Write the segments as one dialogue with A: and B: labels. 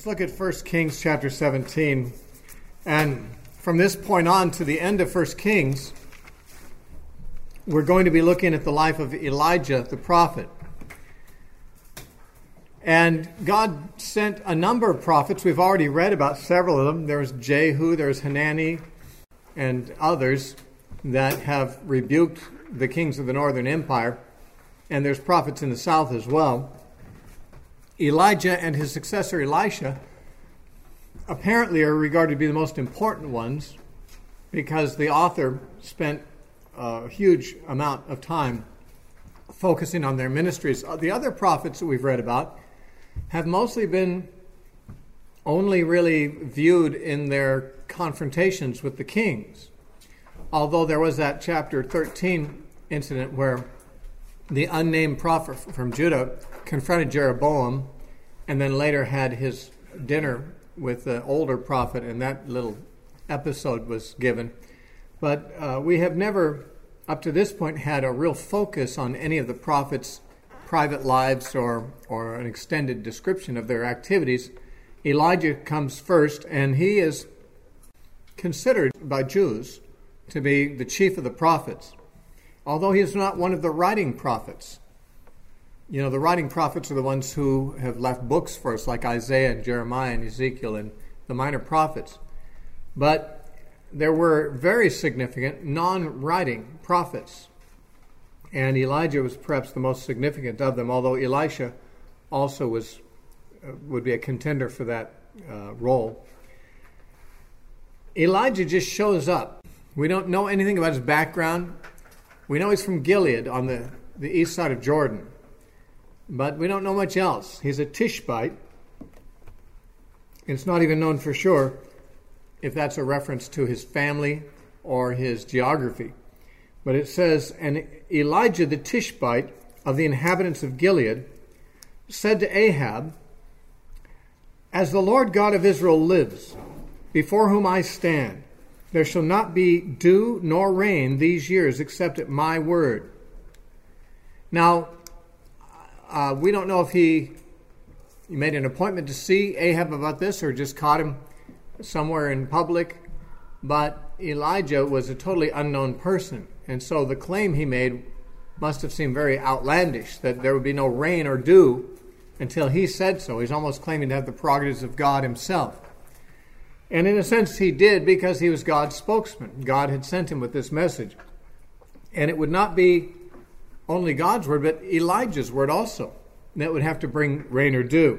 A: Let's look at 1 Kings chapter 17. And from this point on to the end of 1 Kings, we're going to be looking at the life of Elijah the prophet. And God sent a number of prophets. We've already read about several of them. There's Jehu, there's Hanani, and others that have rebuked the kings of the northern empire. And there's prophets in the south as well. Elijah and his successor Elisha apparently are regarded to be the most important ones because the author spent a huge amount of time focusing on their ministries. The other prophets that we've read about have mostly been only really viewed in their confrontations with the kings. Although there was that chapter 13 incident where the unnamed prophet from Judah confronted Jeroboam and then later had his dinner with the older prophet, and that little episode was given. But we have never, up to this point, had a real focus on any of the prophets' private lives or an extended description of their activities. Elijah comes first, and he is considered by Jews to be the chief of the prophets, although he is not one of the writing prophets. You know, the writing prophets are the ones who have left books for us, like Isaiah and Jeremiah and Ezekiel and the minor prophets. But there were very significant non-writing prophets, and Elijah was perhaps the most significant of them, although Elisha also would be a contender for that role. Elijah just shows up. We don't know anything about his background. We know he's from Gilead on the east side of Jordan, but we don't know much else. He's a Tishbite. It's not even known for sure if that's a reference to his family or his geography. But it says, and Elijah the Tishbite of the inhabitants of Gilead said to Ahab, "As the Lord God of Israel lives, before whom I stand, there shall not be dew nor rain these years except at my word." Now, we don't know if he made an appointment to see Ahab about this or just caught him somewhere in public, but Elijah was a totally unknown person, and so the claim he made must have seemed very outlandish, that there would be no rain or dew until he said so. He's almost claiming to have the prerogatives of God himself. And in a sense he did, because he was God's spokesman. God had sent him with this message. And it would not be only God's word, but Elijah's word also, that would have to bring rain or dew.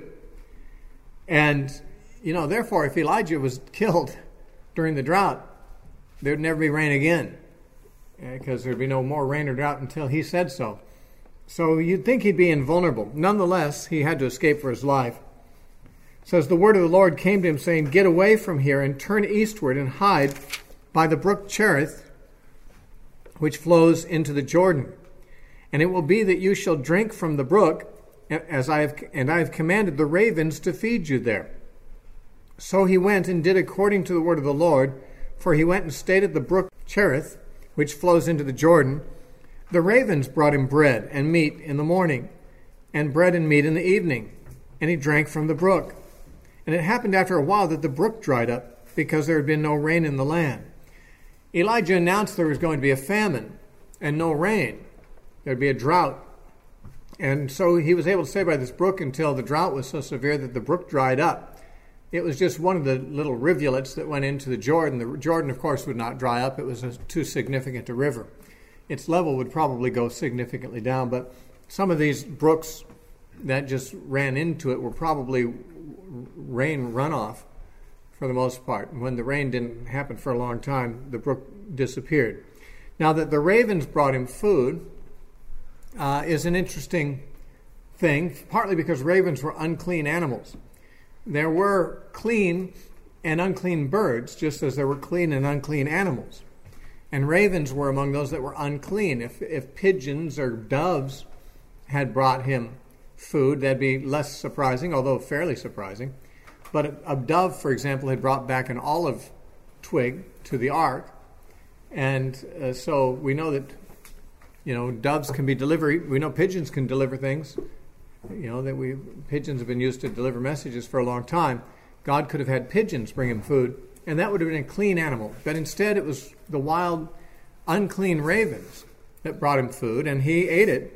A: And, therefore, if Elijah was killed during the drought, there would never be rain again, because there would be no more rain or drought until he said so. So you'd think he'd be invulnerable. Nonetheless, he had to escape for his life. It says, the word of the Lord came to him, saying, "Get away from here and turn eastward and hide by the brook Cherith, which flows into the Jordan. And it will be that you shall drink from the brook, and I have commanded the ravens to feed you there." So he went and did according to the word of the Lord, for he went and stayed at the brook Cherith, which flows into the Jordan. The ravens brought him bread and meat in the morning, and bread and meat in the evening, and he drank from the brook. And it happened after a while that the brook dried up, because there had been no rain in the land. Elijah announced there was going to be a famine and no rain. There'd be a drought. And so he was able to stay by this brook until the drought was so severe that the brook dried up. It was just one of the little rivulets that went into the Jordan. The Jordan, of course, would not dry up. It was too significant a river. Its level would probably go significantly down, but some of these brooks that just ran into it were probably rain runoff for the most part. And when the rain didn't happen for a long time, the brook disappeared. Now that the ravens brought him food is an interesting thing, partly because ravens were unclean animals. There were clean and unclean birds, just as there were clean and unclean animals. And ravens were among those that were unclean. If pigeons or doves had brought him food, that'd be less surprising, although fairly surprising. But a dove, for example, had brought back an olive twig to the ark. And so we know that, doves can be delivered. We know pigeons can deliver things. Pigeons have been used to deliver messages for a long time. God could have had pigeons bring him food, and that would have been a clean animal. But instead it was the wild, unclean ravens that brought him food, and he ate it.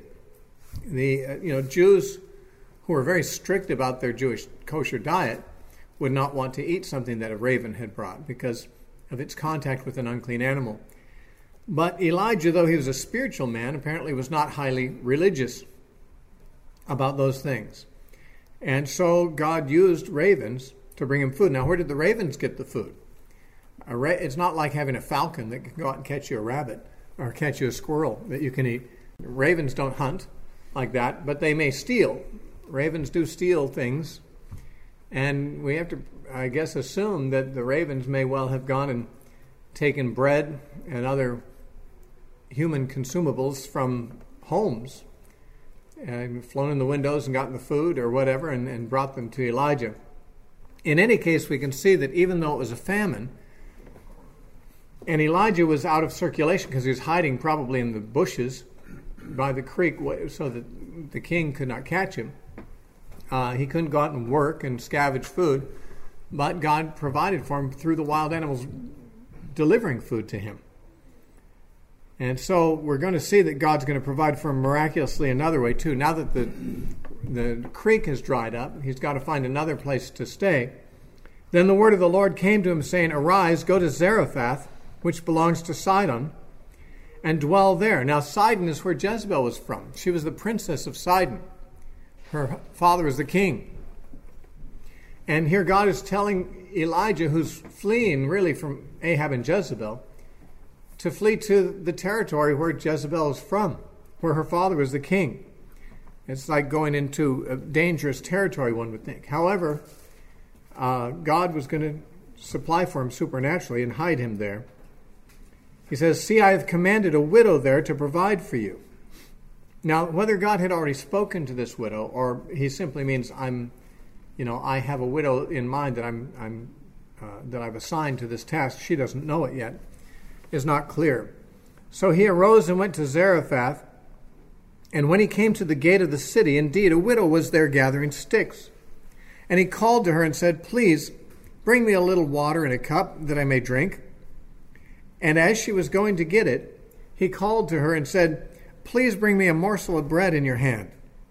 A: The Jews who were very strict about their Jewish kosher diet would not want to eat something that a raven had brought because of its contact with an unclean animal. But Elijah, though he was a spiritual man, apparently was not highly religious about those things. And so God used ravens to bring him food. Now, where did the ravens get the food? It's not like having a falcon that can go out and catch you a rabbit or catch you a squirrel that you can eat. Ravens don't hunt like that, but they may steal. Ravens do steal things. And we have to, I guess, assume that the ravens may well have gone and taken bread and other human consumables from homes and flown in the windows and gotten the food or whatever and brought them to Elijah. In any case, we can see that even though it was a famine, and Elijah was out of circulation because he was hiding probably in the bushes by the creek so that the king could not catch him. He couldn't go out and work and scavenge food, but God provided for him through the wild animals delivering food to him. And so we're going to see that God's going to provide for him miraculously another way too. Now that the creek has dried up, he's got to find another place to stay. Then the word of the Lord came to him, saying, "Arise, go to Zarephath, which belongs to Sidon, and dwell there." Now Sidon is where Jezebel was from. She was the princess of Sidon. Her father was the king. And here God is telling Elijah, who's fleeing really from Ahab and Jezebel, to flee to the territory where Jezebel is from, where her father was the king. It's like going into a dangerous territory, one would think. However, God was going to supply for him supernaturally and hide him there. He says, "See, I have commanded a widow there to provide for you." Now, whether God had already spoken to this widow, or he simply means I have a widow in mind that I've assigned to this task, she doesn't know it yet, is not clear. So he arose and went to Zarephath, and when he came to the gate of the city, indeed, a widow was there gathering sticks. And he called to her and said, "Please, bring me a little water in a cup that I may drink." And as she was going to get it, he called to her and said, "Please bring me a morsel of bread in your hand."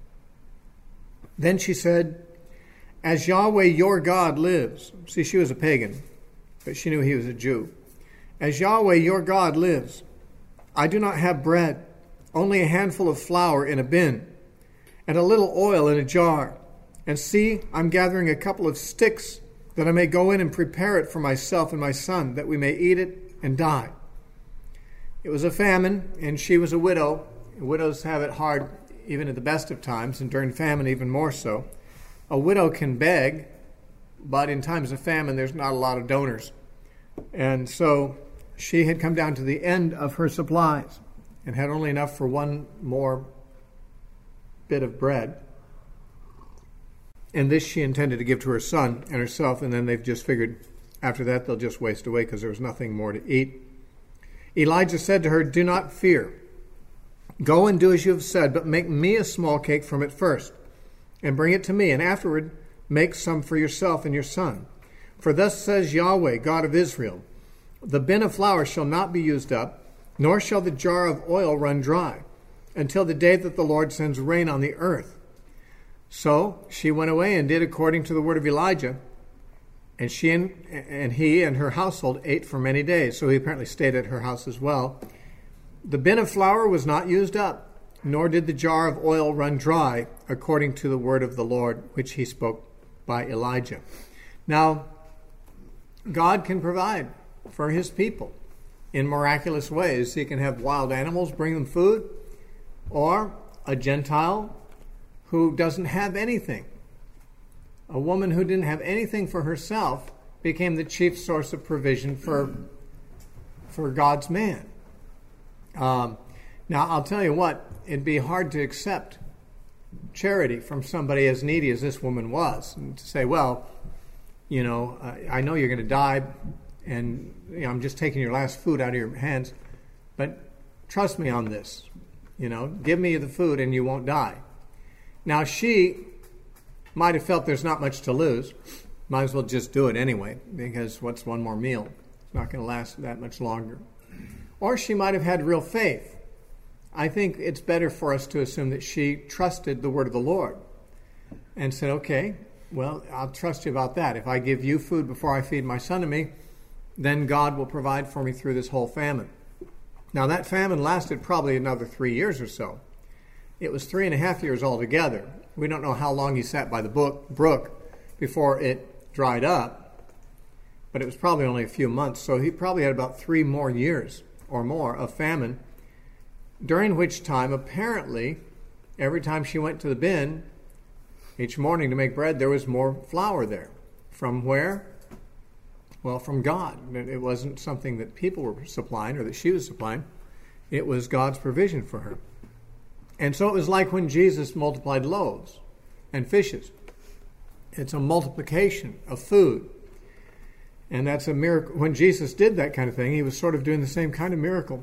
A: Then she said, "As Yahweh your God lives." See, she was a pagan, but she knew he was a Jew. "As Yahweh your God lives, I do not have bread, only a handful of flour in a bin, and a little oil in a jar. And see, I'm gathering a couple of sticks, that I may go in and prepare it for myself and my son, that we may eat it and die." It was a famine, and she was a widow. Widows have it hard even at the best of times, and during famine even more so. A widow can beg, but in times of famine there's not a lot of donors. And so she had come down to the end of her supplies and had only enough for one more bit of bread. And this she intended to give to her son and herself, and then they've just figured after that they'll just waste away because there was nothing more to eat. Elijah said to her, "Do not fear. Go and do as you have said, but make me a small cake from it first, and bring it to me, and afterward make some for yourself and your son. For thus says Yahweh, God of Israel, the bin of flour shall not be used up, nor shall the jar of oil run dry, until the day that the Lord sends rain on the earth." So she went away and did according to the word of Elijah, and she and he and her household ate for many days. So he apparently stayed at her house as well. The bin of flour was not used up, nor did the jar of oil run dry, according to the word of the Lord, which he spoke by Elijah. Now, God can provide for his people in miraculous ways. He can have wild animals bring them food, or a Gentile who doesn't have anything. A woman who didn't have anything for herself became the chief source of provision for God's man. Now, I'll tell you what, it'd be hard to accept charity from somebody as needy as this woman was, and to say, well, I know you're going to die, and I'm just taking your last food out of your hands, but trust me on this. Give me the food and you won't die. Now, she might have felt there's not much to lose, Might as well just do it anyway, because what's one more meal? It's not going to last that much longer. Or she might have had real faith. I think it's better for us to assume that she trusted the word of the Lord and said, okay, well, I'll trust you about that. If I give you food before I feed my son and me, then God will provide for me through this whole famine. Now, that famine lasted probably another 3 years or so. It was 3.5 years altogether. We don't know how long he sat by the brook before it dried up, but it was probably only a few months. So he probably had about 3 more years or more of famine, during which time, apparently, every time she went to the bin each morning to make bread, there was more flour there. From where? Well, from God. It wasn't something that people were supplying or that she was supplying. It was God's provision for her. And so it was like when Jesus multiplied loaves and fishes. It's a multiplication of food. And that's a miracle. When Jesus did that kind of thing, he was sort of doing the same kind of miracle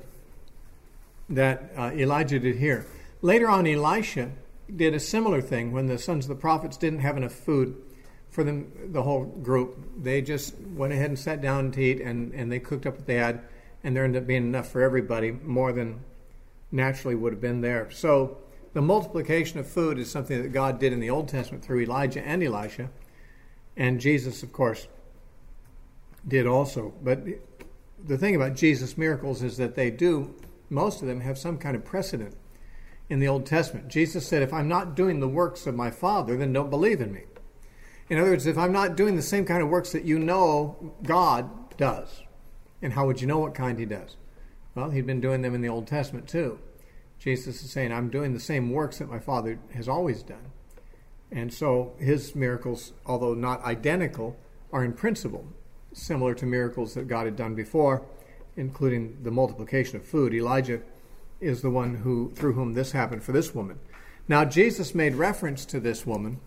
A: that Elijah did here. Later on, Elisha did a similar thing when the sons of the prophets didn't have enough food for them, the whole group. They just went ahead and sat down to eat, and they cooked up what they had, and there ended up being enough for everybody, more than naturally would have been there. So the multiplication of food is something that God did in the Old Testament through Elijah and Elisha, and Jesus, of course, did also. But the thing about Jesus' miracles is that they do, most of them have some kind of precedent in the Old Testament. Jesus said, if I'm not doing the works of my Father, then don't believe in me. In other words, if I'm not doing the same kind of works that you know God does, and how would you know what kind he does? Well, he'd been doing them in the Old Testament too. Jesus is saying, I'm doing the same works that my Father has always done. And so his miracles, although not identical, are in principle similar to miracles that God had done before, including the multiplication of food. Elijah is the one through whom this happened for this woman. Now, Jesus made reference to this woman.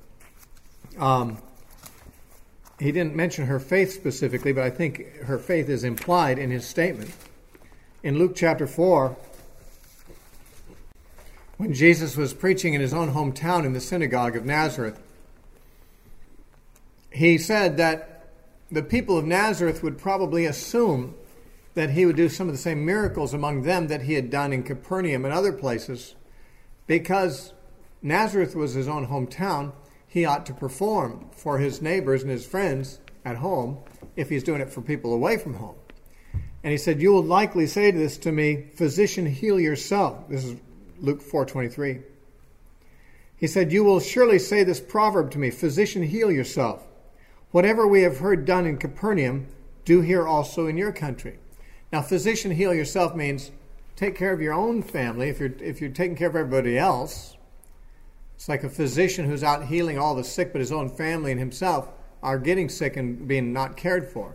A: He didn't mention her faith specifically, but I think her faith is implied in his statement. In Luke chapter 4, when Jesus was preaching in his own hometown in the synagogue of Nazareth, he said that the people of Nazareth would probably assume that he would do some of the same miracles among them that he had done in Capernaum and other places. Because Nazareth was his own hometown, he ought to perform for his neighbors and his friends at home if he's doing it for people away from home. And he said, you will likely say this to me, physician, heal yourself. This is Luke 4:23. He said, you will surely say this proverb to me, physician, heal yourself. Whatever we have heard done in Capernaum, do here also in your country. Now, physician, heal yourself means take care of your own family. If you're taking care of everybody else, it's like a physician who's out healing all the sick, but his own family and himself are getting sick and being not cared for.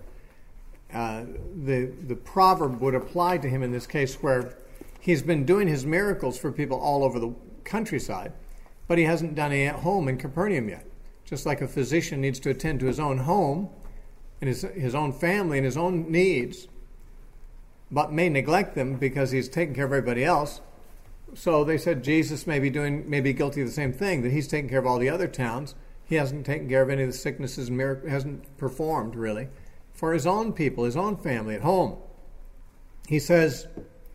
A: The proverb would apply to him in this case, where he's been doing his miracles for people all over the countryside, but he hasn't done any at home in Capernaum yet. Just like a physician needs to attend to his own home and his own family and his own needs, but may neglect them because he's taking care of everybody else. So they said Jesus may be guilty of the same thing, that he's taking care of all the other towns. He hasn't taken care of any of the sicknesses and miracles, hasn't performed really for his own people, his own family at home. He says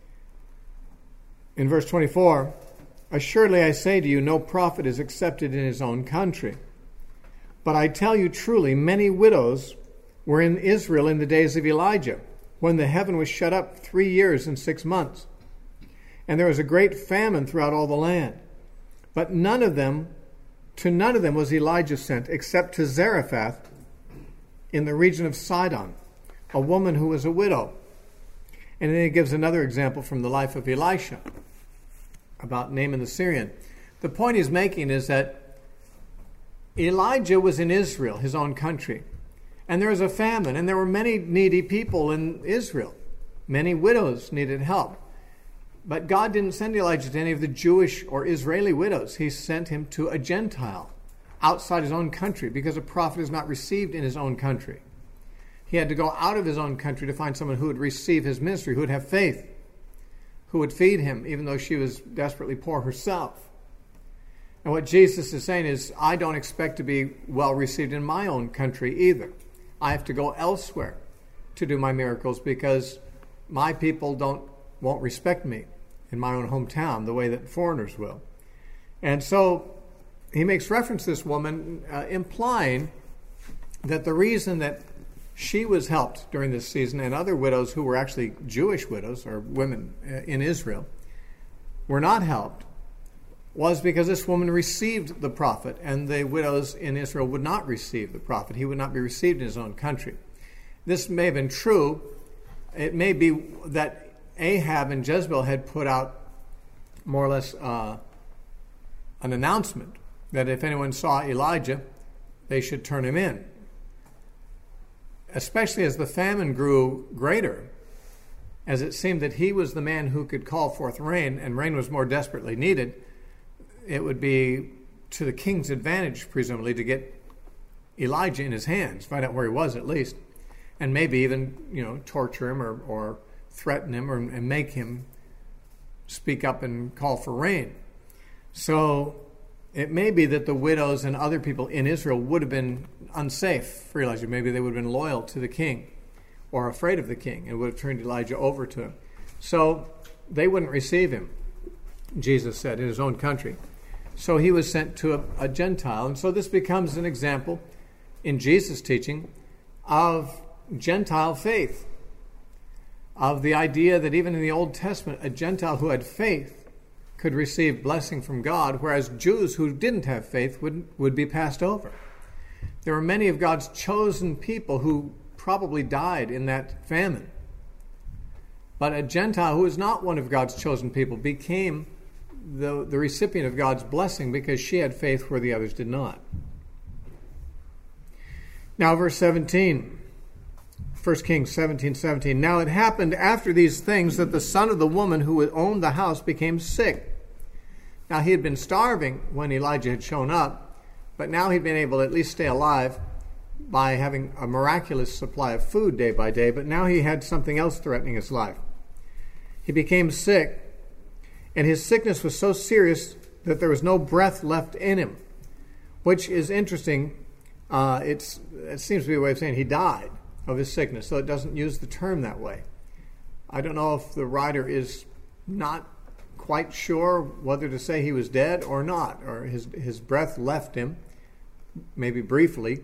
A: in verse 24, assuredly I say to you, no prophet is accepted in his own country. But I tell you truly, many widows were in Israel in the days of Elijah, when the heaven was shut up 3 years and 6 months. And there was a great famine throughout all the land. But to none of them was Elijah sent, except to Zarephath in the region of Sidon, a woman who was a widow. And then he gives another example from the life of Elisha about Naaman the Syrian. The point he's making is that Elijah was in Israel, his own country, and there was a famine, and there were many needy people in Israel. Many widows needed help. But God didn't send Elijah to any of the Jewish or Israeli widows. He sent him to a Gentile outside his own country, because a prophet is not received in his own country. He had to go out of his own country to find someone who would receive his ministry, who would have faith, who would feed him, even though she was desperately poor herself. And what Jesus is saying is, I don't expect to be well received in my own country either. I have to go elsewhere to do my miracles because my people won't respect me in my own hometown the way that foreigners will. And so he makes reference to this woman, implying that the reason that she was helped during this season, and other widows who were actually Jewish widows or women in Israel were not helped, was because this woman received the prophet, and the widows in Israel would not receive the prophet. He would not be received in his own country. This may have been true. It may be that Ahab and Jezebel had put out more or less an announcement that if anyone saw Elijah, they should turn him in. Especially as the famine grew greater, as it seemed that he was the man who could call forth rain, and rain was more desperately needed, it would be to the king's advantage, presumably, to get Elijah in his hands, find out where he was at least, and maybe even, torture him or threaten him and make him speak up and call for rain. So it may be that the widows and other people in Israel would have been unsafe for Elijah. Maybe they would have been loyal to the king or afraid of the king and would have turned Elijah over to him. So they wouldn't receive him, Jesus said, in his own country. So he was sent to a Gentile. And so this becomes an example in Jesus' teaching of Gentile faith, of the idea that even in the Old Testament, a Gentile who had faith could receive blessing from God, whereas Jews who didn't have faith would be passed over. There were many of God's chosen people who probably died in that famine. But a Gentile who was not one of God's chosen people became the recipient of God's blessing because she had faith where the others did not. Now verse 17, 1 Kings 17:17. Now it happened after these things that the son of the woman who owned the house became sick. Now he had been starving when Elijah had shown up, but now he'd been able to at least stay alive by having a miraculous supply of food day by day, but now he had something else threatening his life. He became sick, and his sickness was so serious that there was no breath left in him, which is interesting. It seems to be a way of saying he died of his sickness, so it doesn't use the term that way. I don't know if the writer is not quite sure whether to say he was dead or not, or his breath left him, maybe briefly,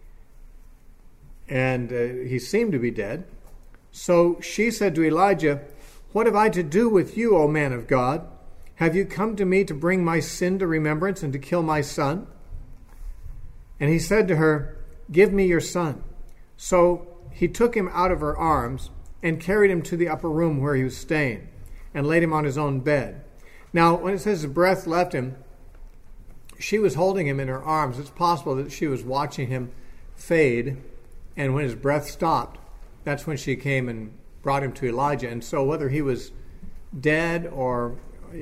A: and he seemed to be dead. So she said to Elijah, "What have I to do with you, O man of God? Have you come to me to bring my sin to remembrance and to kill my son?" And he said to her, "Give me your son." So he took him out of her arms and carried him to the upper room where he was staying and laid him on his own bed. Now, when it says his breath left him, she was holding him in her arms. It's possible that she was watching him fade, and when his breath stopped, that's when she came and brought him to Elijah. And so whether he was dead or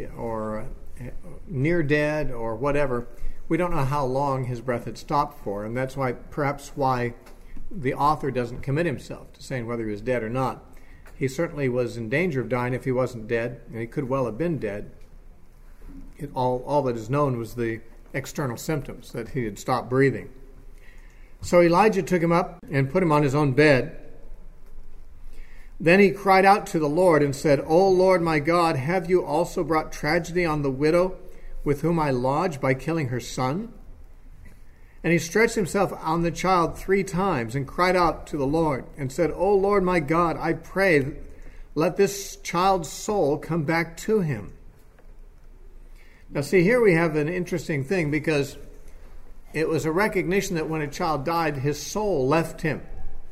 A: near dead or whatever, we don't know how long his breath had stopped for, and that's perhaps why the author doesn't commit himself to saying whether he was dead or not. He certainly was in danger of dying if he wasn't dead, and he could well have been dead. All that is known was the external symptoms, that he had stopped breathing. So Elijah took him up and put him on his own bed. Then he cried out to the Lord and said, "O Lord my God, have you also brought tragedy on the widow with whom I lodge by killing her son?" And he stretched himself on the child 3 times and cried out to the Lord and said, "O Lord my God, I pray, let this child's soul come back to him." Now see, here we have an interesting thing, because it was a recognition that when a child died, his soul left him.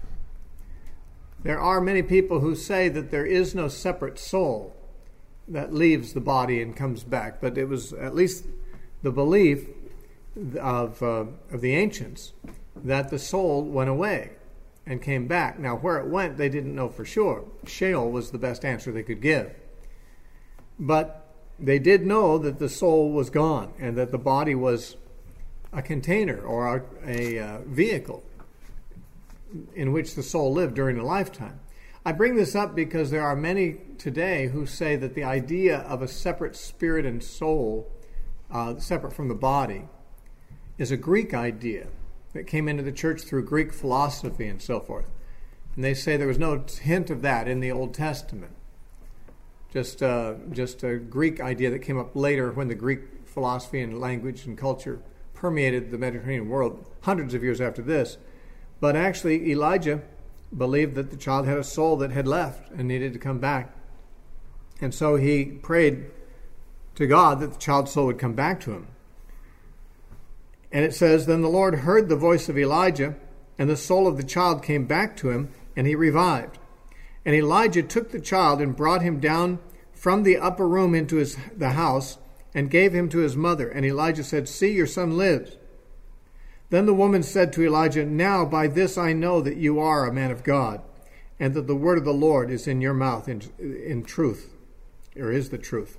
A: There are many people who say that there is no separate soul that leaves the body and comes back, but it was at least the belief of the ancients that the soul went away and came back. Now, where it went, they didn't know for sure. Sheol was the best answer they could give. But they did know that the soul was gone and that the body was a container or a vehicle in which the soul lived during a lifetime. I bring this up because there are many today who say that the idea of a separate spirit and soul separate from the body, is a Greek idea that came into the church through Greek philosophy and so forth. And they say there was no hint of that in the Old Testament. Just a Greek idea that came up later when the Greek philosophy and language and culture permeated the Mediterranean world hundreds of years after this. But actually, Elijah believed that the child had a soul that had left and needed to come back. And so he prayed to God that the child's soul would come back to him. And it says, "Then the Lord heard the voice of Elijah, and the soul of the child came back to him, and he revived. And Elijah took the child and brought him down from the upper room into the house and gave him to his mother. And Elijah said, 'See, your son lives.' Then the woman said to Elijah, 'Now by this I know that you are a man of God, and that the word of the Lord is in your mouth in truth,' or is the truth."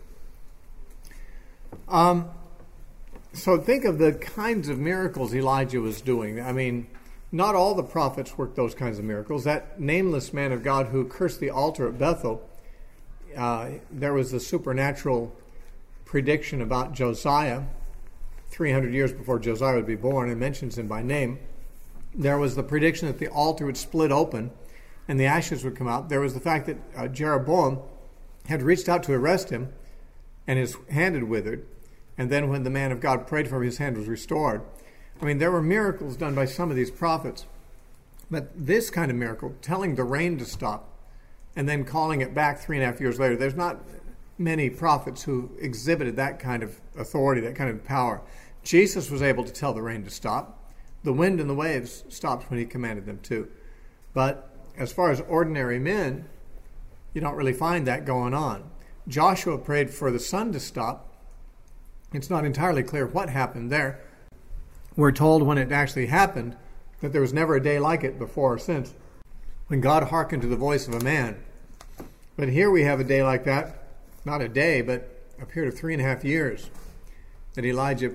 A: So think of the kinds of miracles Elijah was doing. I mean, not all the prophets worked those kinds of miracles. That nameless man of God who cursed the altar at Bethel, there was a supernatural prediction about Josiah 300 years before Josiah would be born, and mentions him by name. There was the prediction that the altar would split open and the ashes would come out. There was the fact that Jeroboam had reached out to arrest him and his hand had withered. And then when the man of God prayed for him, his hand was restored. I mean, there were miracles done by some of these prophets. But this kind of miracle, telling the rain to stop and then calling it back 3.5 years later, there's not many prophets who exhibited that kind of authority, that kind of power. Jesus was able to tell the rain to stop. The wind and the waves stopped when he commanded them to. But as far as ordinary men, you don't really find that going on. Joshua prayed for the sun to stop. It's not entirely clear what happened there. We're told when it actually happened that there was never a day like it before or since, when God hearkened to the voice of a man. But here we have a day like that, not a day, but a period of 3.5 years that Elijah,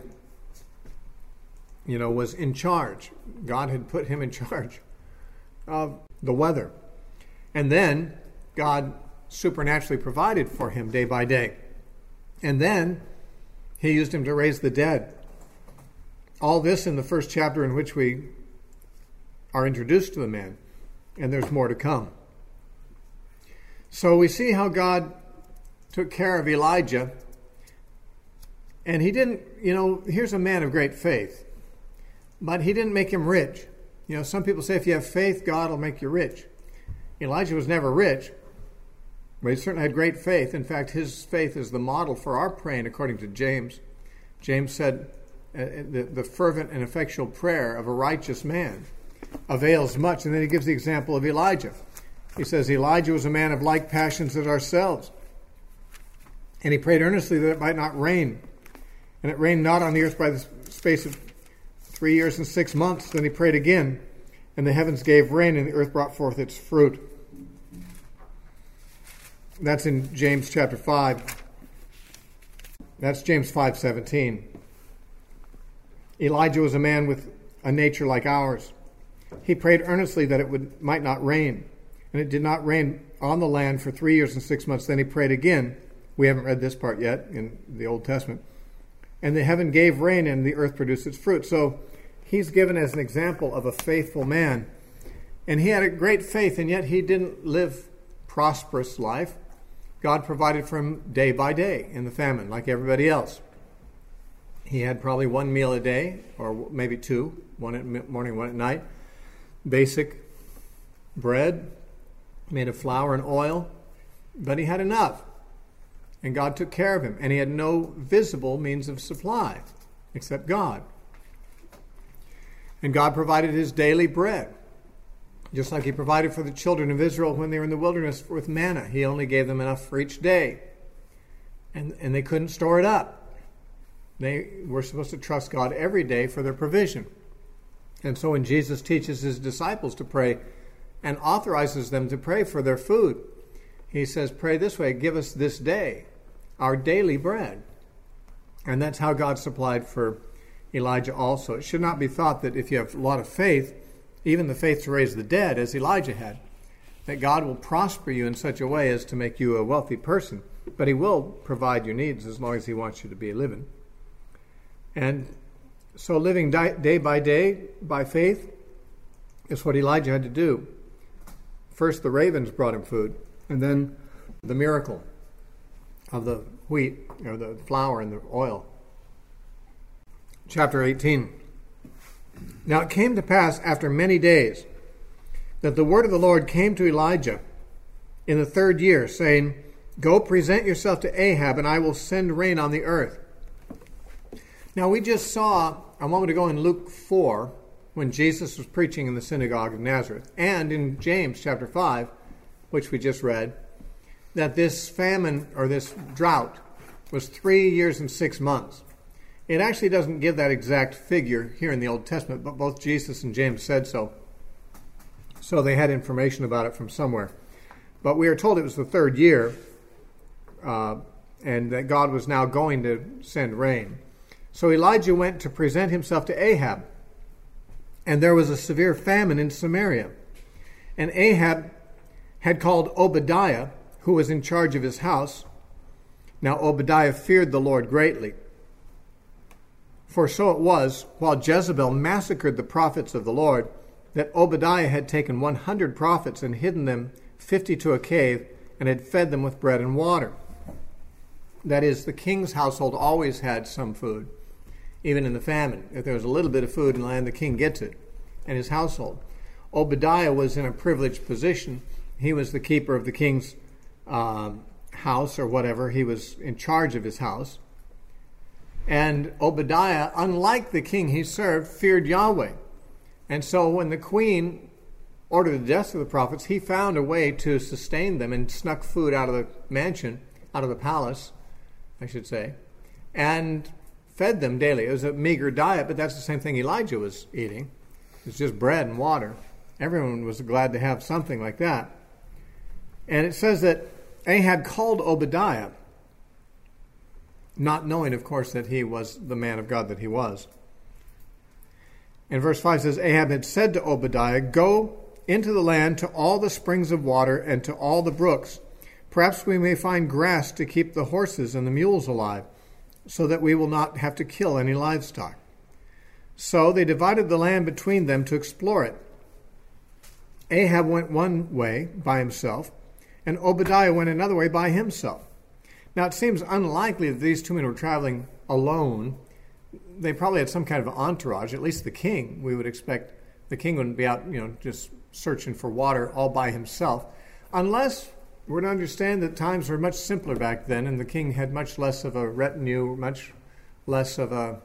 A: was in charge. God had put him in charge of the weather. And then God supernaturally provided for him day by day. And then he used him to raise the dead. All this in the first chapter in which we are introduced to the man. And there's more to come. So we see how God took care of Elijah. And he didn't, here's a man of great faith. But he didn't make him rich. Some people say if you have faith, God will make you rich. Elijah was never rich, but he certainly had great faith. In fact, his faith is the model for our praying, according to James. James said, the fervent and effectual prayer of a righteous man avails much. And then he gives the example of Elijah. He says, Elijah was a man of like passions as ourselves. And he prayed earnestly that it might not rain. And it rained not on the earth by the space of 3 years and 6 months. Then he prayed again, and the heavens gave rain, and the earth brought forth its fruit. That's in James chapter 5. That's James 5:17. Elijah was a man with a nature like ours. He prayed earnestly that it might not rain. And it did not rain on the land for 3 years and 6 months. Then he prayed again. We haven't read this part yet in the Old Testament. And the heaven gave rain, and the earth produced its fruit. So he's given as an example of a faithful man. And he had a great faith, and yet he didn't live prosperous life. God provided for him day by day in the famine, like everybody else. He had probably one meal a day, or maybe two, one at morning, one at night. Basic bread made of flour and oil, but he had enough. And God took care of him, and he had no visible means of supply except God. And God provided his daily bread, just like he provided for the children of Israel when they were in the wilderness with manna. He only gave them enough for each day, and they couldn't store it up. They were supposed to trust God every day for their provision. And so when Jesus teaches his disciples to pray and authorizes them to pray for their food, he says, pray this way, give us this day our daily bread. And that's how God supplied for Elijah also. It should not be thought that if you have a lot of faith, even the faith to raise the dead, as Elijah had, that God will prosper you in such a way as to make you a wealthy person. But he will provide your needs as long as he wants you to be living. And so living day by day by faith is what Elijah had to do. First, the ravens brought him food, and then the miracle of the wheat, or the flour and the oil. Chapter 18. Now it came to pass after many days that the word of the Lord came to Elijah in the 3rd year, saying, Go present yourself to Ahab, and I will send rain on the earth. Now we just saw a moment ago in Luke 4, when Jesus was preaching in the synagogue of Nazareth, and in James chapter 5, which we just read, that this famine or this drought was 3 years and 6 months. It actually doesn't give that exact figure here in the Old Testament, but both Jesus and James said so. So they had information about it from somewhere. But we are told it was the 3rd year, and that God was now going to send rain. So Elijah went to present himself to Ahab, and there was a severe famine in Samaria. And Ahab had called Obadiah, who was in charge of his house. Now Obadiah feared the Lord greatly. For so it was, while Jezebel massacred the prophets of the Lord, that Obadiah had taken 100 prophets and hidden them 50 to a cave, and had fed them with bread and water. That is, the king's household always had some food, even in the famine. If there was a little bit of food in the land, the king gets it, and his household. Obadiah was in a privileged position. He was the keeper of the king's house or whatever. He was in charge of his house. And Obadiah, unlike the king he served, feared Yahweh. And so when the queen ordered the death of the prophets, he found a way to sustain them and snuck food out of the mansion, out of the palace, I should say, and fed them daily. It was a meager diet, but that's the same thing Elijah was eating. It was just bread and water. Everyone was glad to have something like that. And it says that Ahab called Obadiah, not knowing, of course, that he was the man of God that he was. And verse 5 says, Ahab had said to Obadiah, Go into the land to all the springs of water and to all the brooks. Perhaps we may find grass to keep the horses and the mules alive, so that we will not have to kill any livestock. So they divided the land between them to explore it. Ahab went one way by himself, and Obadiah went another way by himself. Now, it seems unlikely that these two men were traveling alone. They probably had some kind of entourage, at least the king. We would expect the king wouldn't be out, just searching for water all by himself, unless we're to understand that times were much simpler back then, and the king had much less of a retinue, much less of a,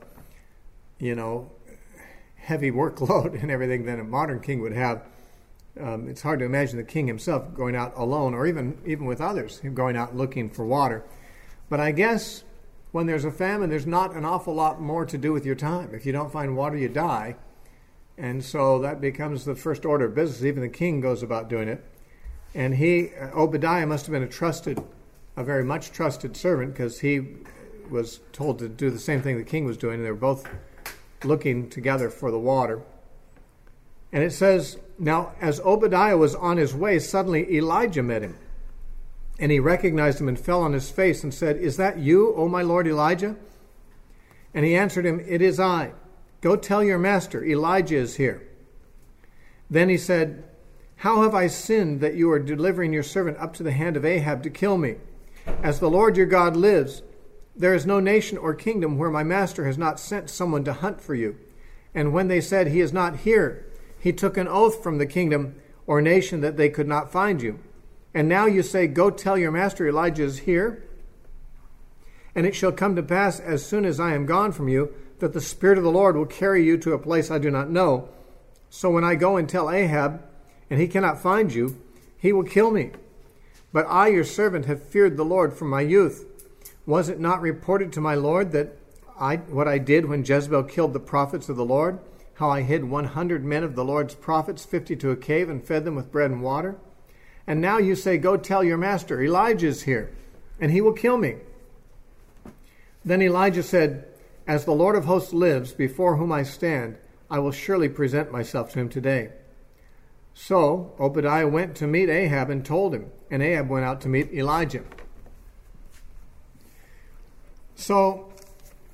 A: heavy workload and everything than a modern king would have. It's hard to imagine the king himself going out alone, or even with others, him going out looking for water. But I guess when there's a famine, there's not an awful lot more to do with your time. If you don't find water, you die. And so that becomes the first order of business. Even the king goes about doing it. And Obadiah must have been a very much trusted servant, because he was told to do the same thing the king was doing. They were both looking together for the water. And it says, Now as Obadiah was on his way, suddenly Elijah met him. And he recognized him and fell on his face and said, Is that you, O my lord Elijah? And he answered him, It is I. Go tell your master, Elijah is here. Then he said, How have I sinned that you are delivering your servant up to the hand of Ahab to kill me? As the Lord your God lives, there is no nation or kingdom where my master has not sent someone to hunt for you. And when they said, He is not here, he took an oath from the kingdom or nation that they could not find you. And now you say, Go tell your master Elijah is here. And it shall come to pass, as soon as I am gone from you, that the Spirit of the Lord will carry you to a place I do not know. So when I go and tell Ahab, and he cannot find you, he will kill me. But I, your servant, have feared the Lord from my youth. Was it not reported to my Lord that what I did when Jezebel killed the prophets of the Lord, how I hid 100 men of the Lord's prophets, 50 to a cave, and fed them with bread and water? And now you say, Go tell your master, Elijah is here, and he will kill me. Then Elijah said, As the Lord of hosts lives, before whom I stand, I will surely present myself to him today. So Obadiah went to meet Ahab and told him, and Ahab went out to meet Elijah. So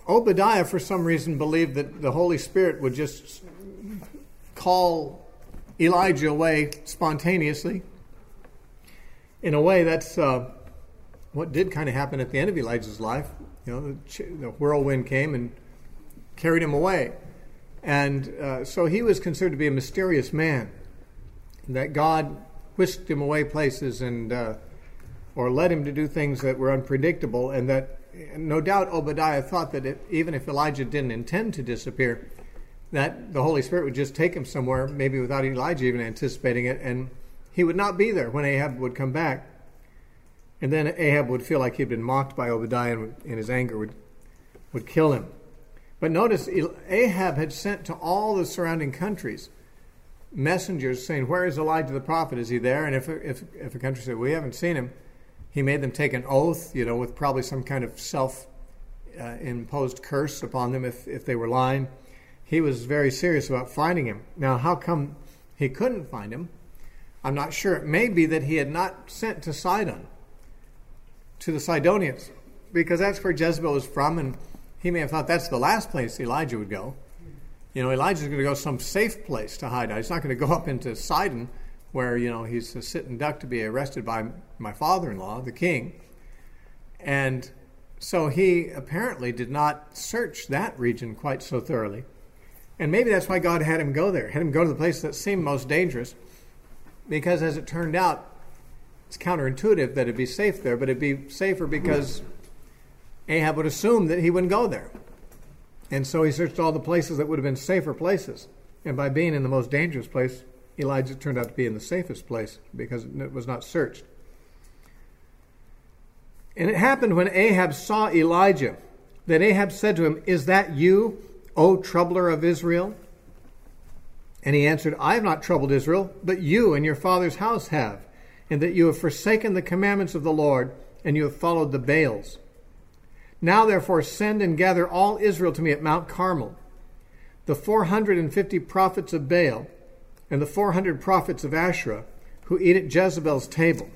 A: Obadiah, for some reason, believed that the Holy Spirit would just call Elijah away spontaneously. In a way, that's what did kind of happen at the end of Elijah's life. The whirlwind came and carried him away. And so he was considered to be a mysterious man, that God whisked him away places and or led him to do things that were unpredictable, and that no doubt Obadiah thought that even if Elijah didn't intend to disappear, that the Holy Spirit would just take him somewhere, maybe without Elijah even anticipating it, and he would not be there when Ahab would come back. And then Ahab would feel like he'd been mocked by Obadiah, and in his anger would kill him. But notice, Ahab had sent to all the surrounding countries messengers saying, "Where is Elijah the prophet? Is he there?" And if a country said, "We haven't seen him," he made them take an oath, with probably some kind of self-imposed curse upon them if they were lying. He was very serious about finding him. Now, how come he couldn't find him? I'm not sure. It may be that he had not sent to Sidon, to the Sidonians, because that's where Jezebel was from, and he may have thought that's the last place Elijah would go. Elijah's going to go some safe place to hide out. He's not going to go up into Sidon, where, he's a sitting duck to be arrested by my father-in-law, the king. And so he apparently did not search that region quite so thoroughly. And maybe that's why God had him go there, had him go to the place that seemed most dangerous, because as it turned out, it's counterintuitive that it'd be safe there, but it'd be safer because Ahab would assume that he wouldn't go there. And so he searched all the places that would have been safer places. And by being in the most dangerous place, Elijah turned out to be in the safest place because it was not searched. And it happened when Ahab saw Elijah that Ahab said to him, "Is that you, O troubler of Israel?" And he answered, "I have not troubled Israel, but you and your father's house have, and that you have forsaken the commandments of the Lord, and you have followed the Baals. Now, therefore, send and gather all Israel to me at Mount Carmel, the 450 prophets of Baal and the 400 prophets of Asherah who eat at Jezebel's table."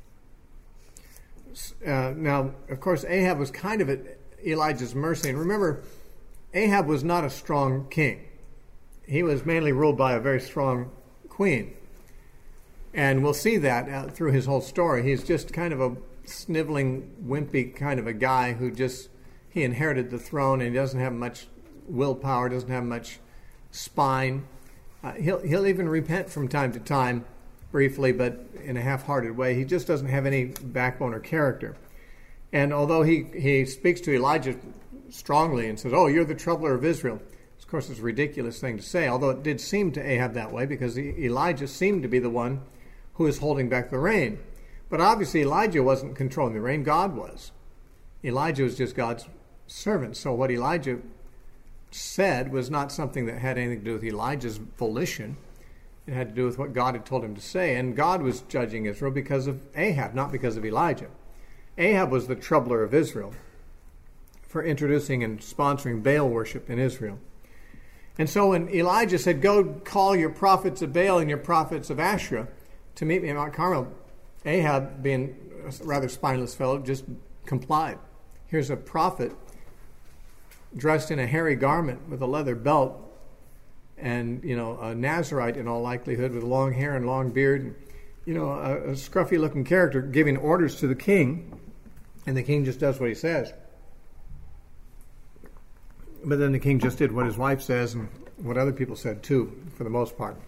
A: Now, of course, Ahab was kind of at Elijah's mercy. And remember, Ahab was not a strong king. He was mainly ruled by a very strong queen. And we'll see that through his whole story. He's just kind of a sniveling, wimpy kind of a guy who he inherited the throne, and he doesn't have much willpower, doesn't have much spine. He'll even repent from time to time, briefly, but in a half-hearted way. He just doesn't have any backbone or character. And although he speaks to Elijah strongly and says, "Oh, you're the troubler of Israel," of course it's a ridiculous thing to say, although it did seem to Ahab that way, because Elijah seemed to be the one who was holding back the rain. But obviously Elijah wasn't controlling the rain, God was. Elijah was just God's servant. So what Elijah said was not something that had anything to do with Elijah's volition. It had to do with what God had told him to say. And God was judging Israel because of Ahab, not because of Elijah. Ahab was the troubler of Israel for introducing and sponsoring Baal worship in Israel. And so when Elijah said, "Go call your prophets of Baal and your prophets of Asherah to meet me at Mount Carmel," Ahab, being a rather spineless fellow, just complied. Here's a prophet dressed in a hairy garment with a leather belt, and a Nazirite in all likelihood, with long hair and long beard, and, a scruffy-looking character giving orders to the king, and the king just does what he says. But then the king just did what his wife says and what other people said too, for the most part.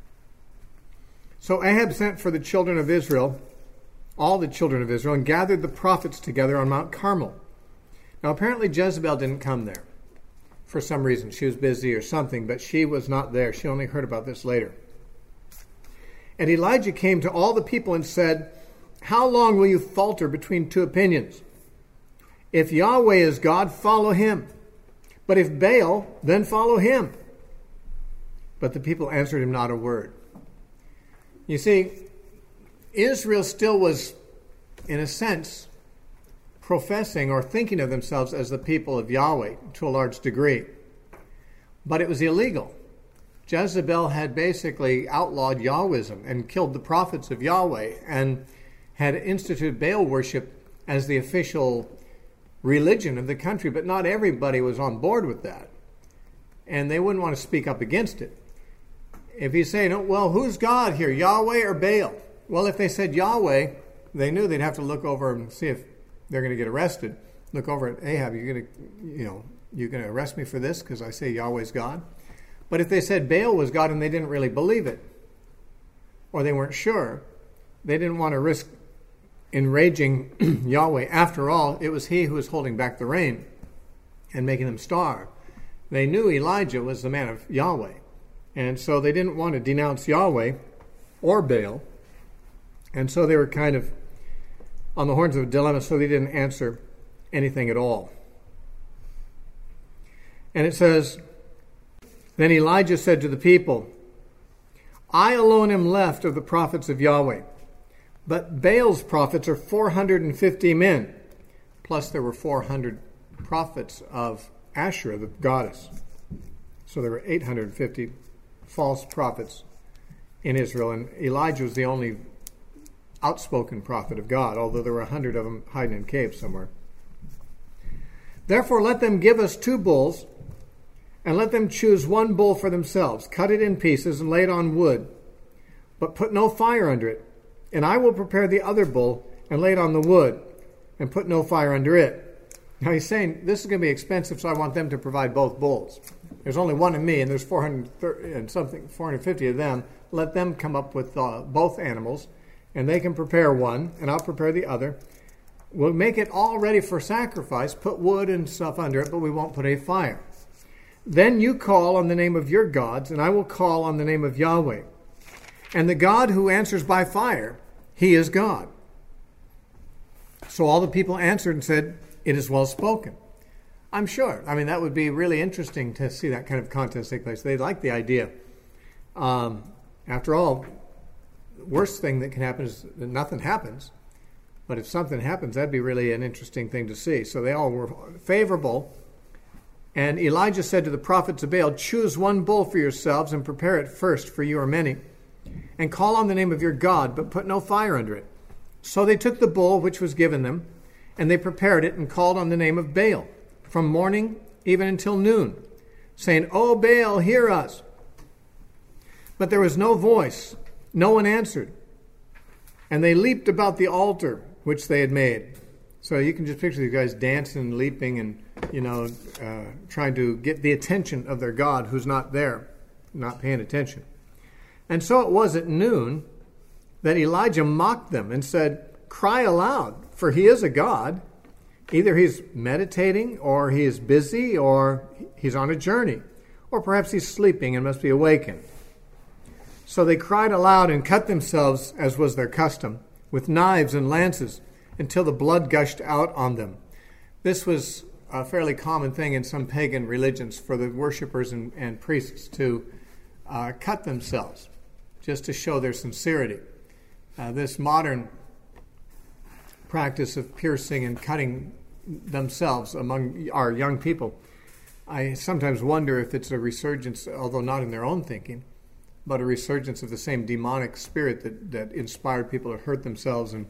A: So Ahab sent for the children of Israel, all the children of Israel, and gathered the prophets together on Mount Carmel. Now apparently Jezebel didn't come there for some reason. She was busy or something, but she was not there. She only heard about this later. And Elijah came to all the people and said, "How long will you falter between two opinions? If Yahweh is God, follow him. But if Baal, then follow him." But the people answered him not a word. You see, Israel still was, in a sense, professing or thinking of themselves as the people of Yahweh to a large degree. But it was illegal. Jezebel had basically outlawed Yahwism and killed the prophets of Yahweh and had instituted Baal worship as the official religion of the country, but not everybody was on board with that. And they wouldn't want to speak up against it. If you say, no, well, who's God here, Yahweh or Baal? Well, if they said Yahweh, they knew they'd have to look over and see if they're going to get arrested. Look over at Ahab, you're going to arrest me for this because I say Yahweh's God? But if they said Baal was God and they didn't really believe it, or they weren't sure, they didn't want to risk enraging Yahweh. After all, it was he who was holding back the rain and making them starve. They knew Elijah was the man of Yahweh, and so they didn't want to denounce Yahweh or Baal, and so they were kind of on the horns of a dilemma, so they didn't answer anything at all. And it says, then Elijah said to the people, I alone am left of the prophets of Yahweh, but Baal's prophets are 450 men, plus there were 400 prophets of Asherah, the goddess. So there were 850 false prophets in Israel, and Elijah was the only outspoken prophet of God, although there were 100 of them hiding in caves somewhere. Therefore let them give us 2 bulls, and let them choose 1 bull for themselves, cut it in pieces and lay it on wood, but put no fire under it. And I will prepare the other bull and lay it on the wood, and put no fire under it. Now he's saying, this is going to be expensive, so I want them to provide both bulls. There's only one of me, and there's 450 of them. Let them come up with both animals, and they can prepare one, and I'll prepare the other. We'll make it all ready for sacrifice, put wood and stuff under it, but we won't put a fire. Then you call on the name of your gods, and I will call on the name of Yahweh. And the God who answers by fire, he is God. So all the people answered and said, it is well spoken. I'm sure. I mean, that would be really interesting to see that kind of contest take place. They like the idea. After all, the worst thing that can happen is that nothing happens. But if something happens, that'd be really an interesting thing to see. So they all were favorable. And Elijah said to the prophets of Baal, choose 1 bull for yourselves and prepare it first, for you are many. And call on the name of your God, but put no fire under it. So they took the bull which was given them, and they prepared it and called on the name of Baal, from morning even until noon, saying, O Baal, hear us. But there was no voice, no one answered. And they leaped about the altar which they had made. So you can just picture these guys dancing, leaping, and trying to get the attention of their God who's not there, not paying attention. And so it was at noon that Elijah mocked them and said, cry aloud, for he is a God. Either he's meditating, or he is busy, or he's on a journey, or perhaps he's sleeping and must be awakened. So they cried aloud and cut themselves, as was their custom, with knives and lances, until the blood gushed out on them. This was a fairly common thing in some pagan religions for the worshipers and priests to cut themselves, just to show their sincerity. This modern practice of piercing and cutting themselves among our young people, I sometimes wonder if it's a resurgence, although not in their own thinking, but a resurgence of the same demonic spirit that inspired people to hurt themselves and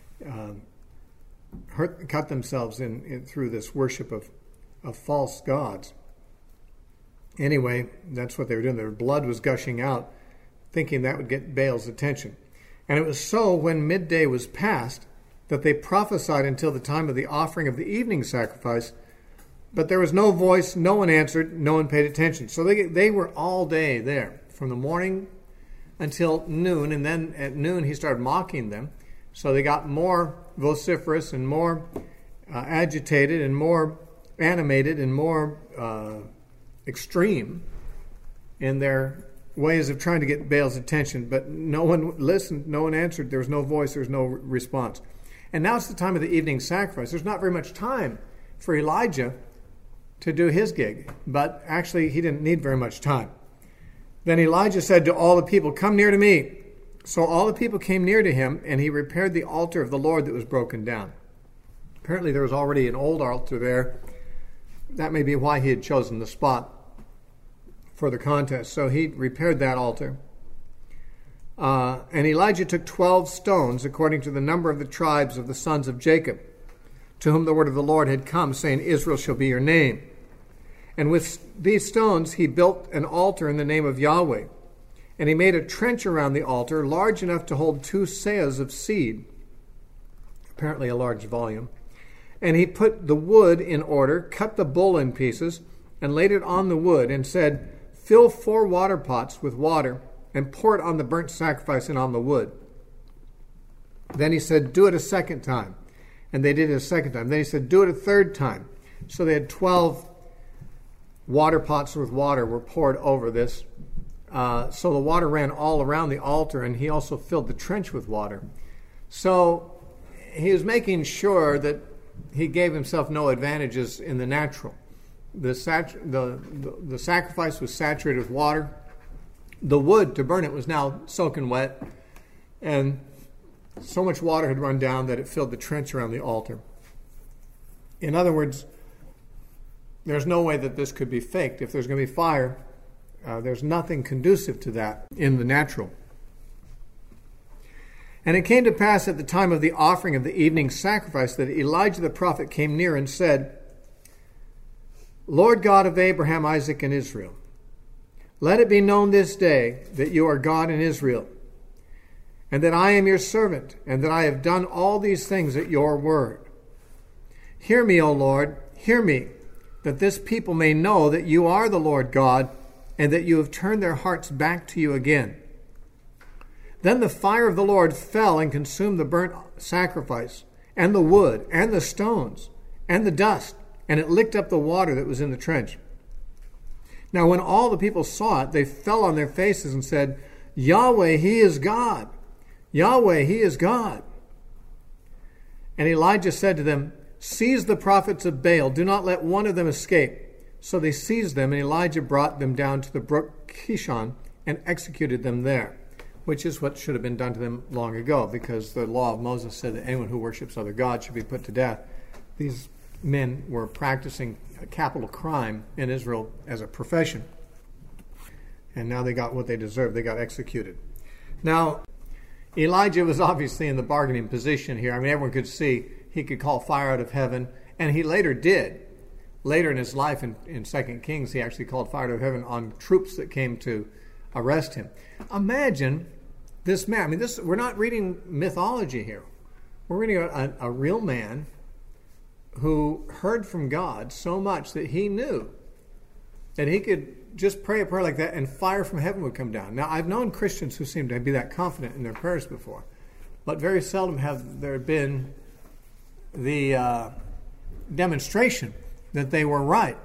A: cut themselves in through this worship of false gods. Anyway, that's what they were doing. Their blood was gushing out, thinking that would get Baal's attention. And it was so when midday was past that they prophesied until the time of the offering of the evening sacrifice, but there was no voice, no one answered, no one paid attention. So they were all day there, from the morning until noon, and then at noon he started mocking them. So they got more vociferous and more agitated and more animated and more extreme in their ways of trying to get Baal's attention. But no one listened, no one answered, there was no voice, there was no response. And now it's the time of the evening sacrifice. There's not very much time for Elijah to do his gig, but actually he didn't need very much time. Then Elijah said to all the people, come near to me. So all the people came near to him, and he repaired the altar of the Lord that was broken down. Apparently there was already an old altar there. That may be why he had chosen the spot for the contest. So he repaired that altar. And Elijah took 12 stones, according to the number of the tribes of the sons of Jacob, to whom the word of the Lord had come, saying, Israel shall be your name. And with these stones he built an altar in the name of Yahweh. And he made a trench around the altar, large enough to hold 2 seahs of seed, apparently a large volume. And he put the wood in order, cut the bull in pieces, and laid it on the wood, and said, Fill 4 water pots with water, and pour it on the burnt sacrifice and on the wood. Then he said, Do it a second time. And they did it a second time. Then he said, Do it a third time. So they had 12 water pots with water were poured over this. So the water ran all around the altar, and he also filled the trench with water. So he was making sure that he gave himself no advantages in the natural. The sacrifice was saturated with water. The wood to burn it was now soaking wet, and so much water had run down that it filled the trench around the altar. In other words, there's no way that this could be faked. If there's going to be fire, there's nothing conducive to that in the natural. And it came to pass at the time of the offering of the evening sacrifice that Elijah the prophet came near and said, Lord God of Abraham, Isaac, and Israel, let it be known this day that you are God in Israel, and that I am your servant, and that I have done all these things at your word. Hear me, O Lord, hear me, that this people may know that you are the Lord God, and that you have turned their hearts back to you again. Then the fire of the Lord fell and consumed the burnt sacrifice, and the wood, and the stones, and the dust, and it licked up the water that was in the trench. Now when all the people saw it, they fell on their faces and said, Yahweh, he is God. Yahweh, he is God. And Elijah said to them, Seize the prophets of Baal. Do not let one of them escape. So they seized them, and Elijah brought them down to the brook Kishon and executed them there, which is what should have been done to them long ago, because the law of Moses said that anyone who worships other gods should be put to death. These men were practicing a capital crime in Israel as a profession. And now they got what they deserved. They got executed. Now, Elijah was obviously in the bargaining position here. I mean, everyone could see he could call fire out of heaven, and he later did. Later in his life, in 2 Kings, he actually called fire out of heaven on troops that came to arrest him. Imagine this man. I mean, we're not reading mythology here. We're reading a real man who heard from God so much that he knew that he could just pray a prayer like that and fire from heaven would come down. Now, I've known Christians who seem to be that confident in their prayers before, but very seldom have there been the demonstration that they were right.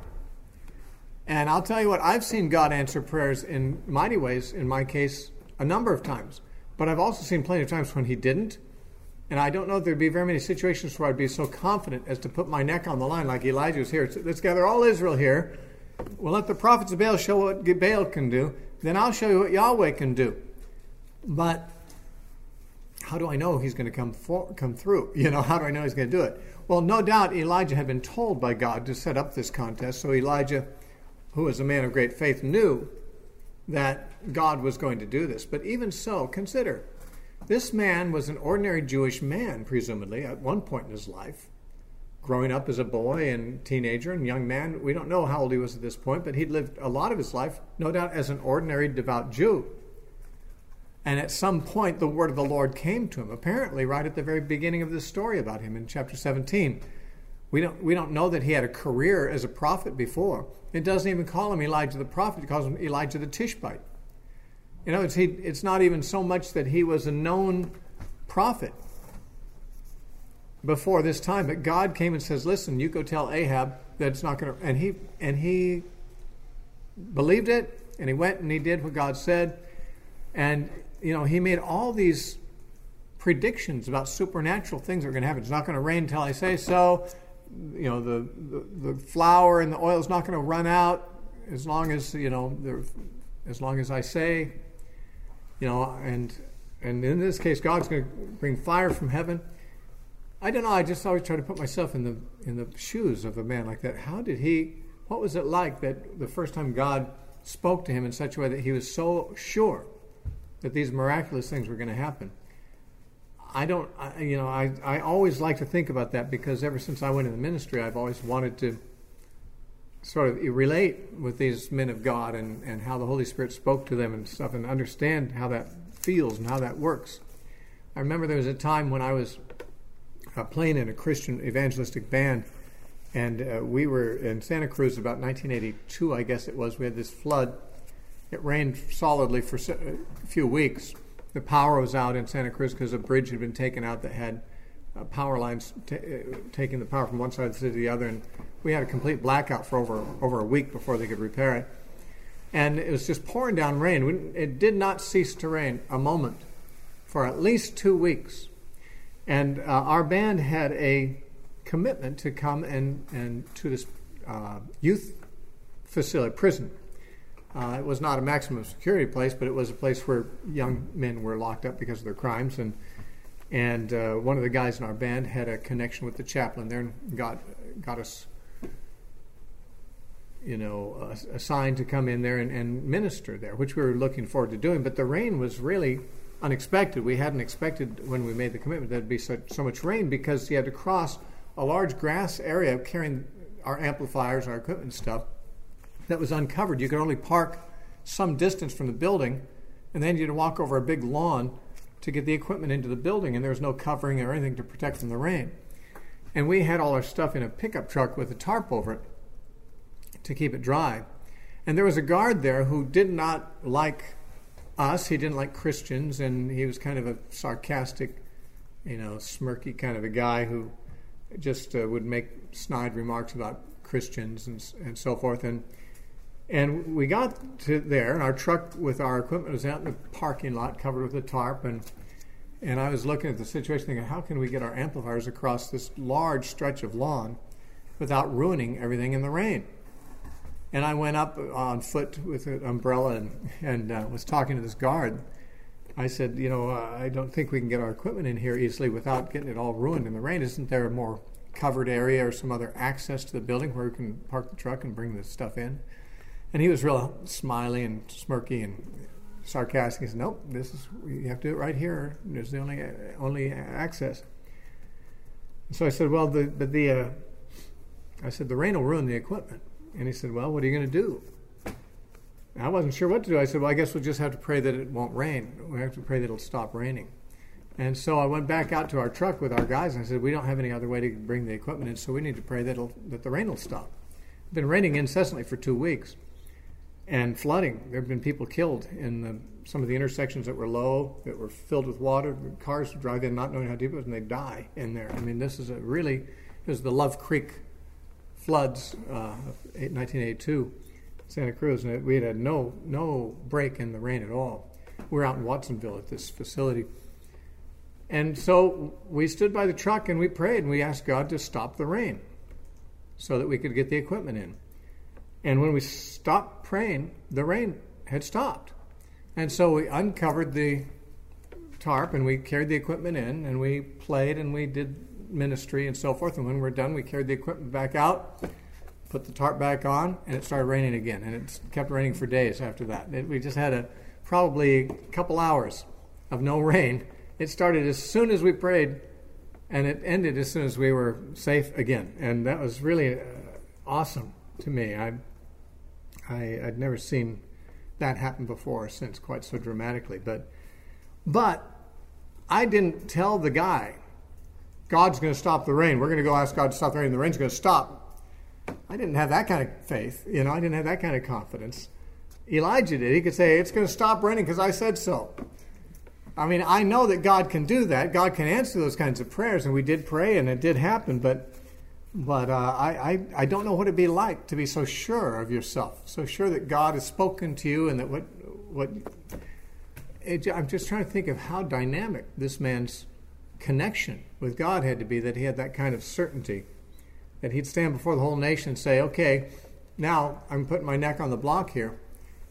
A: And I'll tell you what, I've seen God answer prayers in mighty ways, in my case, a number of times. But I've also seen plenty of times when he didn't. And I don't know if there'd be very many situations where I'd be so confident as to put my neck on the line like Elijah was here. Let's gather all Israel here. We'll let the prophets of Baal show what Baal can do. Then I'll show you what Yahweh can do. But how do I know he's going to come through? How do I know he's going to do it? Well, no doubt Elijah had been told by God to set up this contest. So Elijah, who was a man of great faith, knew that God was going to do this. But even so, consider, this man was an ordinary Jewish man, presumably, at one point in his life, growing up as a boy and teenager and young man. We don't know how old he was at this point, but he'd lived a lot of his life, no doubt, as an ordinary devout Jew. And at some point, the word of the Lord came to him, apparently right at the very beginning of this story about him in chapter 17. We don't know that he had a career as a prophet before. It doesn't even call him Elijah the prophet. It calls him Elijah the Tishbite. It's not even so much that he was a known prophet before this time, but God came and says, listen, you go tell Ahab that it's not going to... And he believed it, and he went and he did what God said. And, he made all these predictions about supernatural things that are going to happen. It's not going to rain until I say so. The flour and the oil is not going to run out as long as, as long as I say, and in this case, God's going to bring fire from heaven. I don't know. I just always try to put myself in the shoes of a man like that. What was it like that the first time God spoke to him in such a way that he was so sure that these miraculous things were going to happen? I always like to think about that, because ever since I went in the ministry, I've always wanted to sort of relate with these men of God and how the Holy Spirit spoke to them and stuff, and understand how that feels and how that works. I remember there was a time when I was playing in a Christian evangelistic band, and we were in Santa Cruz about 1982, I guess it was. We had this flood. It rained solidly for a few weeks. The power was out in Santa Cruz because a bridge had been taken out that had power lines taking the power from one side of the city to the other, and we had a complete blackout for over a week before they could repair it. And it was just pouring down rain. It did not cease to rain a moment for at least 2 weeks. And our band had a commitment to come and to this youth facility, prison. It was not a maximum security place, but it was a place where young men were locked up because of their crimes. And one of the guys in our band had a connection with the chaplain there and got us, assigned to come in there and minister there, which we were looking forward to doing. But the rain was really unexpected. We hadn't expected when we made the commitment there'd be so much rain, because you had to cross a large grass area carrying our amplifiers, our equipment and stuff, that was uncovered. You could only park some distance from the building, and then you had to walk over a big lawn to get the equipment into the building, and there was no covering or anything to protect from the rain. And we had all our stuff in a pickup truck with a tarp over it to keep it dry. And there was a guard there who did not like us. He didn't like Christians, and he was kind of a sarcastic, smirky kind of a guy who just would make snide remarks about Christians and so forth. And we got to there, and our truck with our equipment was out in the parking lot covered with a tarp, and I was looking at the situation thinking, how can we get our amplifiers across this large stretch of lawn without ruining everything in the rain? And I went up on foot with an umbrella and was talking to this guard. I said, I don't think we can get our equipment in here easily without getting it all ruined in the rain. Isn't there a more covered area or some other access to the building where we can park the truck and bring the stuff in? And he was real smiley and smirky and sarcastic. He said, nope, you have to do it right here. There's the only access. And so I said, well, I said, the rain will ruin the equipment. And he said, well, what are you going to do? And I wasn't sure what to do. I said, well, I guess we'll just have to pray that it won't rain. We have to pray that it'll stop raining. And so I went back out to our truck with our guys, and I said, we don't have any other way to bring the equipment in, so we need to pray that the rain will stop. It's been raining incessantly for 2 weeks. And flooding. There have been people killed in some of the intersections that were low, that were filled with water. Cars would drive in not knowing how deep it was, and they'd die in there. I mean, this is it was the Love Creek floods of 1982, Santa Cruz, and we had no break in the rain at all. We were out in Watsonville at this facility. And so we stood by the truck and we prayed, and we asked God to stop the rain so that we could get the equipment in. And when we stopped praying, the rain had stopped. And so we uncovered the tarp and we carried the equipment in, and we played and we did ministry and so forth. And when we were done, we carried the equipment back out, put the tarp back on, and it started raining again. And it kept raining for days after that. We just had probably a couple hours of no rain. It started as soon as we prayed, and it ended as soon as we were safe again. And that was really awesome to me. I'd never seen that happen before or since quite so dramatically. But I didn't tell the guy, God's going to stop the rain. We're going to go ask God to stop the rain. The rain's going to stop. I didn't have that kind of faith. I didn't have that kind of confidence. Elijah did. He could say, it's going to stop raining because I said so. I mean, I know that God can do that. God can answer those kinds of prayers, and we did pray, and it did happen, but I don't know what it'd be like to be so sure of yourself, so sure that God has spoken to you, and that I'm just trying to think of how dynamic this man's connection with God had to be, that he had that kind of certainty, that he'd stand before the whole nation and say, okay, now I'm putting my neck on the block here.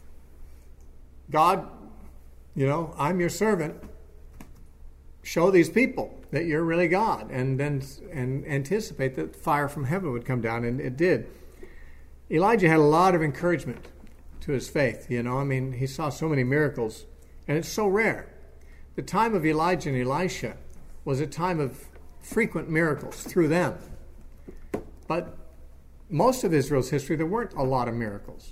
A: God, I'm your servant. Show these people that you're really God, and anticipate that fire from heaven would come down, and it did. Elijah had a lot of encouragement to his faith. He saw so many miracles, and it's so rare. The time of Elijah and Elisha was a time of frequent miracles through them. But most of Israel's history, there weren't a lot of miracles.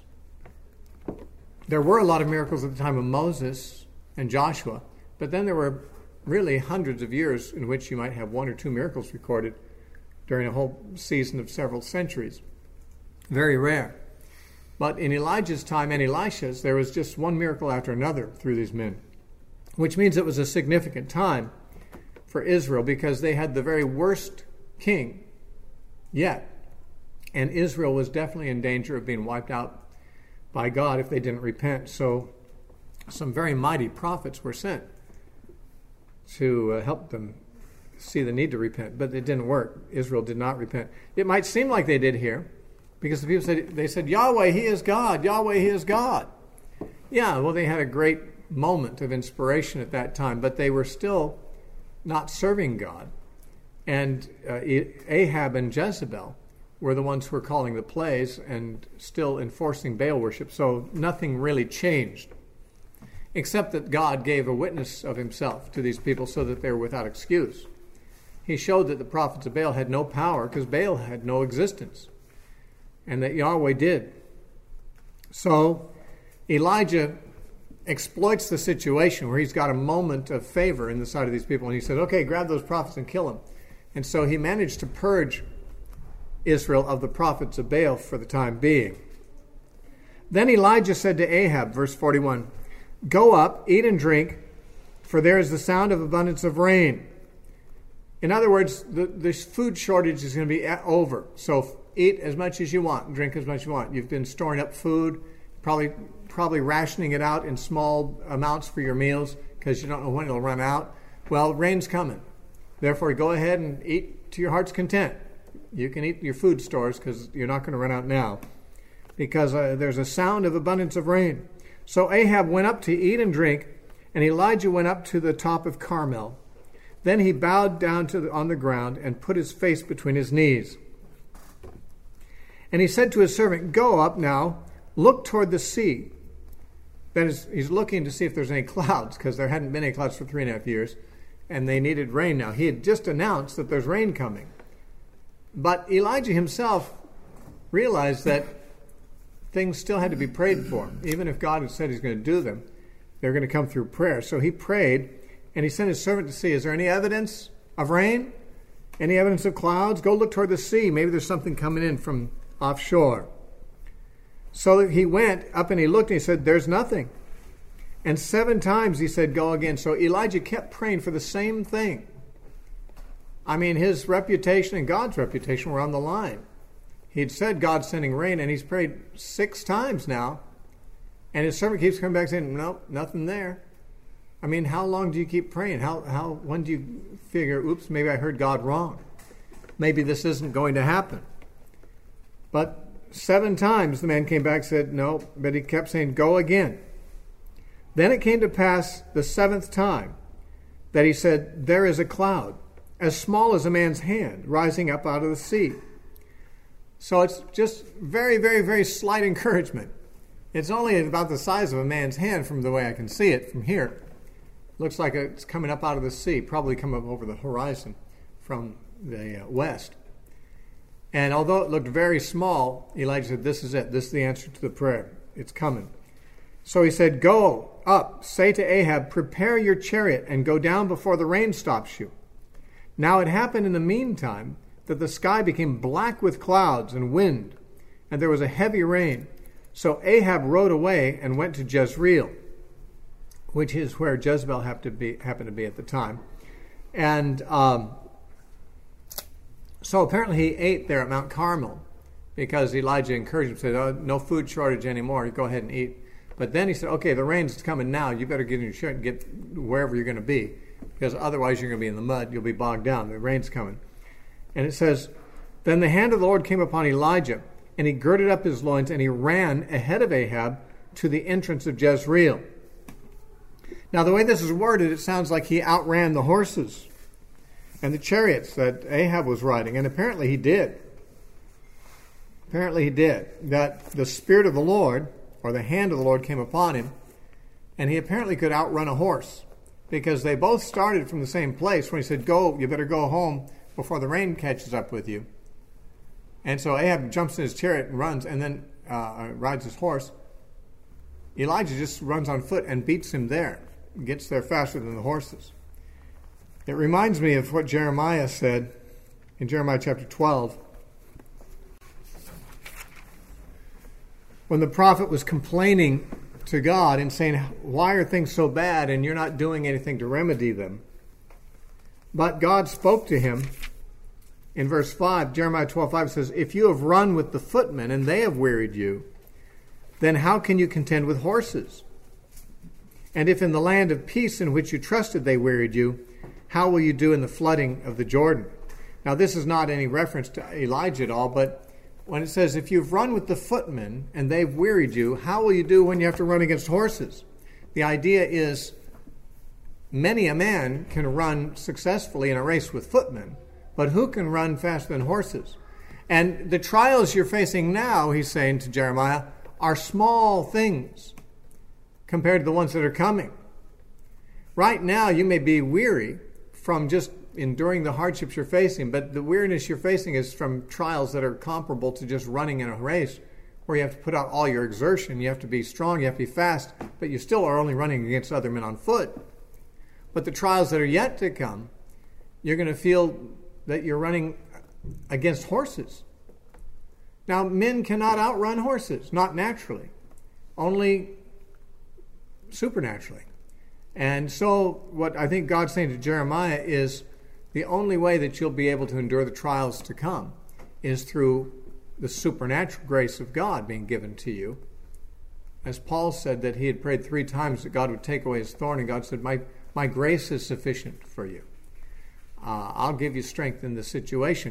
A: There were a lot of miracles at the time of Moses and Joshua, but then there were really hundreds of years in which you might have one or two miracles recorded during a whole season of several centuries. Very rare. But in Elijah's time and Elisha's, there was just one miracle after another through these men, which means it was a significant time for Israel because they had the very worst king yet. And Israel was definitely in danger of being wiped out by God if they didn't repent. So some very mighty prophets were sent to help them see the need to repent, but it didn't work. Israel did not repent. It might seem like they did here, because the people said, Yahweh, He is God. Yahweh, He is God. Yeah, well, they had a great moment of inspiration at that time, but they were still not serving God. And Ahab and Jezebel were the ones who were calling the plays and still enforcing Baal worship, so nothing really changed, except that God gave a witness of Himself to these people so that they were without excuse. He showed that the prophets of Baal had no power because Baal had no existence, and that Yahweh did. So Elijah exploits the situation where he's got a moment of favor in the sight of these people, and he said, okay, grab those prophets and kill them. And so he managed to purge Israel of the prophets of Baal for the time being. Then Elijah said to Ahab, verse 41, go up, eat and drink, for there is the sound of abundance of rain. In other words, the food shortage is going to be over. So eat as much as you want and drink as much as you want. You've been storing up food, probably rationing it out in small amounts for your meals because you don't know when it'll run out. Well, rain's coming. Therefore, go ahead and eat to your heart's content. You can eat your food stores because you're not going to run out now, because there's a sound of abundance of rain. So Ahab went up to eat and drink, and Elijah went up to the top of Carmel. Then he bowed down on the ground and put his face between his knees. And he said to his servant, go up now, look toward the sea. That is, he's looking to see if there's any clouds, because there hadn't been any clouds for 3.5 years, and they needed rain now. He had just announced that there's rain coming. But Elijah himself realized that things still had to be prayed for. Even if God had said He's going to do them, they're going to come through prayer. So he prayed, and he sent his servant to see, is there any evidence of rain? Any evidence of clouds? Go look toward the sea. Maybe there's something coming in from offshore. So he went up and he looked and he said, there's nothing. And 7 times he said, go again. So Elijah kept praying for the same thing. I mean, his reputation and God's reputation were on the line. He'd said God's sending rain, and he's prayed 6 times now. And his servant keeps coming back saying, nope, nothing there. I mean, how long do you keep praying? When do you figure, oops, maybe I heard God wrong? Maybe this isn't going to happen. But 7 times the man came back and said, no, but he kept saying, go again. Then it came to pass the 7th time that he said, there is a cloud, as small as a man's hand, rising up out of the sea. So it's just very, very, very slight encouragement. It's only about the size of a man's hand from the way I can see it from here. Looks like it's coming up out of the sea, probably coming up over the horizon from the west. And although it looked very small, Elijah said, this is it. This is the answer to the prayer. It's coming. So he said, go up, say to Ahab, prepare your chariot and go down before the rain stops you. Now it happened in the meantime that the sky became black with clouds and wind, and there was a heavy rain. So Ahab rode away and went to Jezreel, which is where Jezebel happened to be at the time. And so apparently he ate there at Mount Carmel because Elijah encouraged him, said, oh, no food shortage anymore, go ahead and eat. But then he said, okay, the rain's coming now, you better get in your shirt and get wherever you're going to be, because otherwise you're going to be in the mud, you'll be bogged down, the rain's coming. And it says, then the hand of the Lord came upon Elijah, and he girded up his loins, and he ran ahead of Ahab to the entrance of Jezreel. Now, the way this is worded, it sounds like he outran the horses and the chariots that Ahab was riding, and apparently he did. Apparently he did. That the Spirit of the Lord, or the hand of the Lord, came upon him, and he apparently could outrun a horse. because they both started from the same place when he said, "Go, you better go home before the rain catches up with you." And so Ahab jumps in his chariot and runs, and then rides his horse. Elijah just runs on foot and beats him there, gets there faster than the horses. It reminds me of what Jeremiah said in Jeremiah chapter 12. When the prophet was complaining to God and saying, "Why are things so bad and you're not doing anything to remedy them?" But God spoke to him in verse 5. Jeremiah 12:5 says, "If you have run with the footmen and they have wearied you, then how can you contend with horses? And if in the land of peace in which you trusted they wearied you, how will you do in the flooding of the Jordan?" Now, this is not any reference to Elijah at all, but when it says, "If you've run with the footmen and they've wearied you, how will you do when you have to run against horses?" The idea is many a man can run successfully in a race with footmen, but who can run faster than horses? And the trials you're facing now, he's saying to Jeremiah, are small things compared to the ones that are coming. Right now, you may be weary from just enduring the hardships you're facing, but the weariness you're facing is from trials that are comparable to just running in a race, where you have to put out all your exertion, you have to be strong, you have to be fast, but you still are only running against other men on foot. But the trials that are yet to come, you're going to feel that you're running against horses. Now, men cannot outrun horses, not naturally, only supernaturally. And so what I think God's saying to Jeremiah is the only way that you'll be able to endure the trials to come is through the supernatural grace of God being given to you. As Paul said that he had prayed 3 times that God would take away his thorn, and God said, my grace is sufficient for you. I'll give you strength in this situation.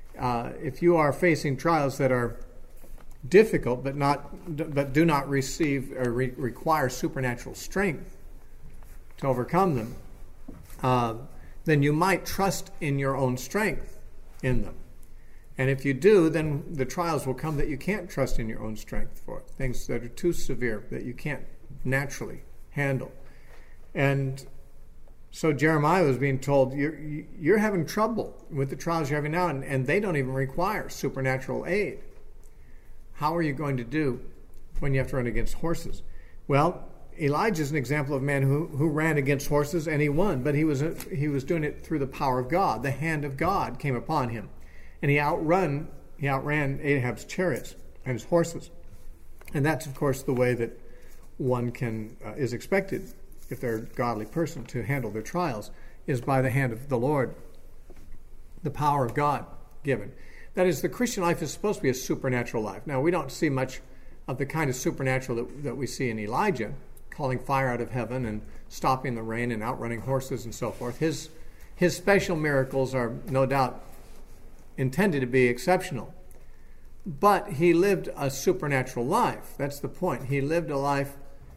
A: If you are facing trials that are difficult but do not receive or require supernatural strength to overcome them, then you might trust in your own strength in them. And if you do, then the trials will come that you can't trust in your own strength for, things that are too severe that you can't naturally handle. And so Jeremiah was being told, you're having trouble with the trials you're having now, and they don't even require supernatural aid. How are you going to do when you have to run against horses? Well, Elijah is an example of a man who ran against horses, and he won, but he was doing it through the power of God. The hand of God came upon him, and he outran Ahab's chariots and his horses. And that's, of course, the way that one is expected, if they're a godly person, to handle their trials, is by the hand of the Lord, the power of God given. That is, the Christian life is supposed to be a supernatural life. Now, we don't see much of the kind of supernatural that we see in Elijah, calling fire out of heaven and stopping the rain and outrunning horses and so forth. His special miracles are no doubt intended to be exceptional. But he lived a supernatural life. That's the point. He lived a life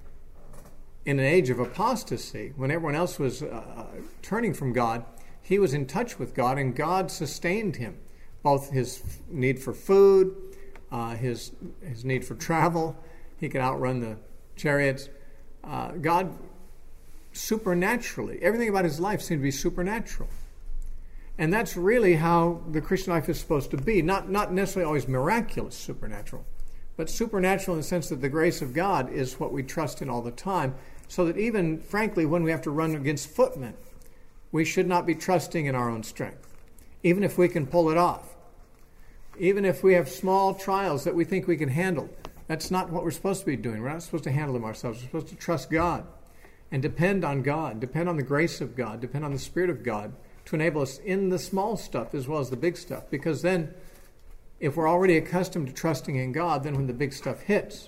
A: in an age of apostasy, when everyone else was turning from God. He was in touch with God, and God sustained him. Both his need for food, his need for travel. He could outrun the chariots. God supernaturally, everything about his life seemed to be supernatural. And that's really how the Christian life is supposed to be. Not necessarily always miraculous supernatural, but supernatural in the sense that the grace of God is what we trust in all the time, so that even, frankly, when we have to run against footmen, we should not be trusting in our own strength, even if we can pull it off. Even if we have small trials that we think we can handle, that's not what we're supposed to be doing. We're not supposed to handle them ourselves. We're supposed to trust God and depend on God, depend on the grace of God, depend on the Spirit of God to enable us in the small stuff as well as the big stuff. Because then, if we're already accustomed to trusting in God, then when the big stuff hits,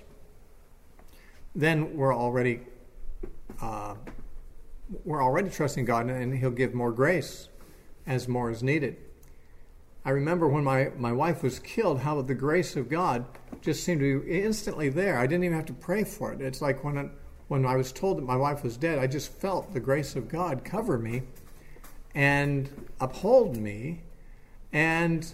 A: then we're already trusting God, and He'll give more grace as more is needed. I remember when my wife was killed, how the grace of God just seemed to be instantly there. I didn't even have to pray for it. It's like when I was told that my wife was dead, I just felt the grace of God cover me and uphold me. And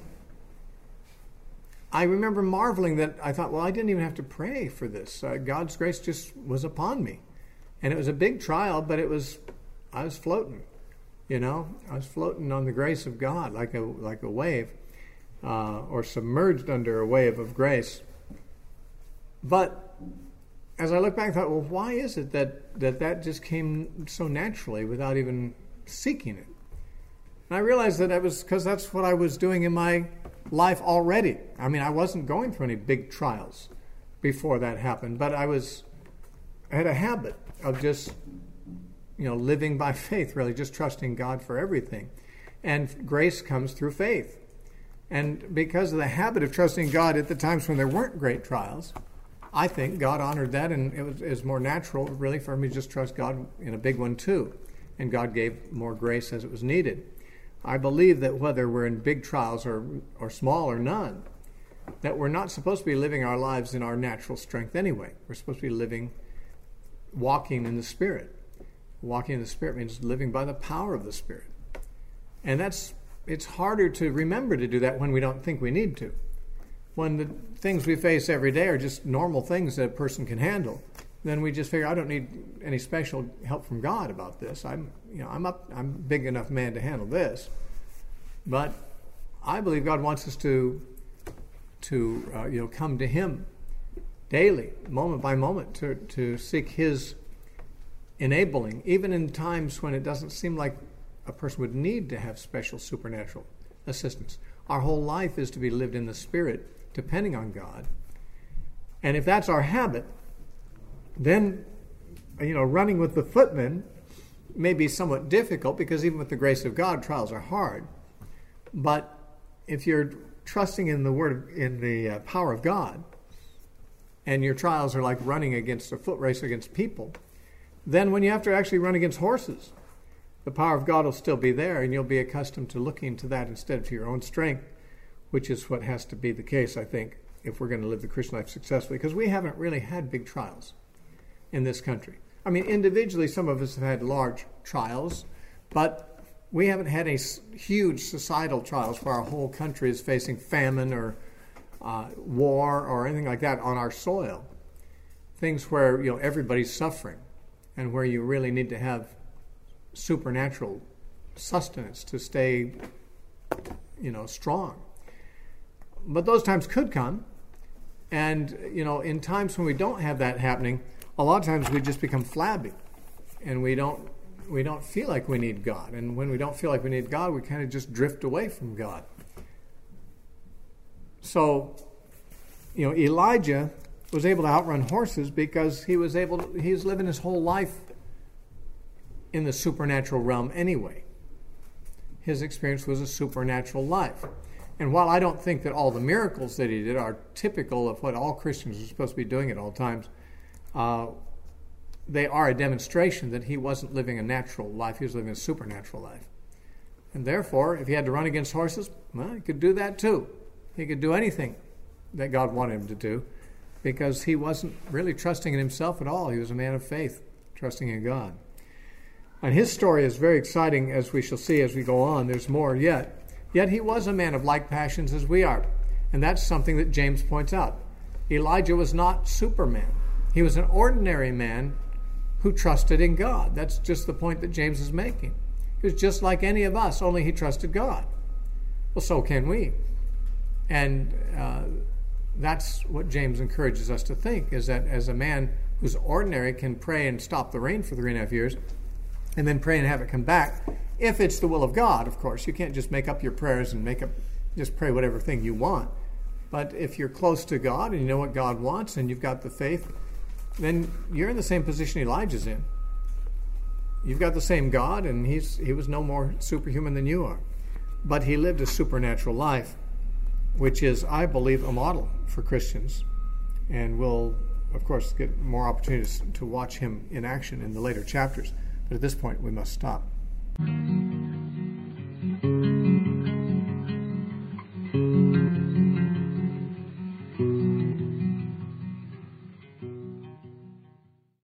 A: I remember marveling that I thought, well, I didn't even have to pray for this. God's grace just was upon me. And it was a big trial, but it was I was floating. I was floating on the grace of God like a wave, or submerged under a wave of grace. But as I look back, I thought, well, why is it that just came so naturally without even seeking it? And I realized that it was because that's what I was doing in my life already. I mean, I wasn't going through any big trials before that happened, but I had a habit of just living by faith, really, just trusting God for everything. And grace comes through faith. And because of the habit of trusting God at the times when there weren't great trials, I think God honored that, and it was more natural, really, for me to just trust God in a big one, too. And God gave more grace as it was needed. I believe that whether we're in big trials or small or none, that we're not supposed to be living our lives in our natural strength anyway. We're supposed to be walking in the Spirit. Walking in the Spirit means living by the power of the Spirit. And it's harder to remember to do that when we don't think we need to. When the things we face every day are just normal things that a person can handle, then we just figure, I don't need any special help from God about this. I'm a big enough man to handle this. But I believe God wants us to come to Him daily, moment by moment, to seek His enabling, even in times when it doesn't seem like a person would need to have special supernatural assistance. Our whole life is to be lived in the Spirit, depending on God. And if that's our habit, then, running with the footmen may be somewhat difficult, because even with the grace of God, trials are hard. But if you're trusting in the power of God, and your trials are like running against a foot race against people, then when you have to actually run against horses, the power of God will still be there, and you'll be accustomed to looking to that instead of to your own strength, which is what has to be the case, I think, if we're going to live the Christian life successfully, because we haven't really had big trials in this country. I mean, individually, some of us have had large trials, but we haven't had any huge societal trials where our whole country is facing famine or war or anything like that on our soil. Things where, everybody's suffering, and where you really need to have supernatural sustenance to stay, strong. But those times could come, and, in times when we don't have that happening, a lot of times we just become flabby, and we don't feel like we need God. And when we don't feel like we need God, we kind of just drift away from God. So, Elijah was able to outrun horses because he was living his whole life in the supernatural realm anyway. His experience was a supernatural life. And while I don't think that all the miracles that he did are typical of what all Christians are supposed to be doing at all times, they are a demonstration that he wasn't living a natural life, he was living a supernatural life. And therefore, if he had to run against horses, well, he could do that too. He could do anything that God wanted him to do, because he wasn't really trusting in himself at all. He was a man of faith, trusting in God. And his story is very exciting, as we shall see as we go on. There's more yet. Yet he was a man of like passions as we are. And that's something that James points out. Elijah was not Superman. He was an ordinary man who trusted in God. That's just the point that James is making. He was just like any of us, only he trusted God. Well, so can we. And that's what James encourages us to think, is that as a man who's ordinary can pray and stop the rain for 3.5 years, and then pray and have it come back, if it's the will of God, of course. You can't just make up your prayers and just pray whatever thing you want. But if you're close to God and you know what God wants and you've got the faith, then you're in the same position Elijah's in. You've got the same God, and he was no more superhuman than you are. But he lived a supernatural life, which is, I believe, a model for Christians. And we'll, of course, get more opportunities to watch him in action in the later chapters. But at this point, we must stop.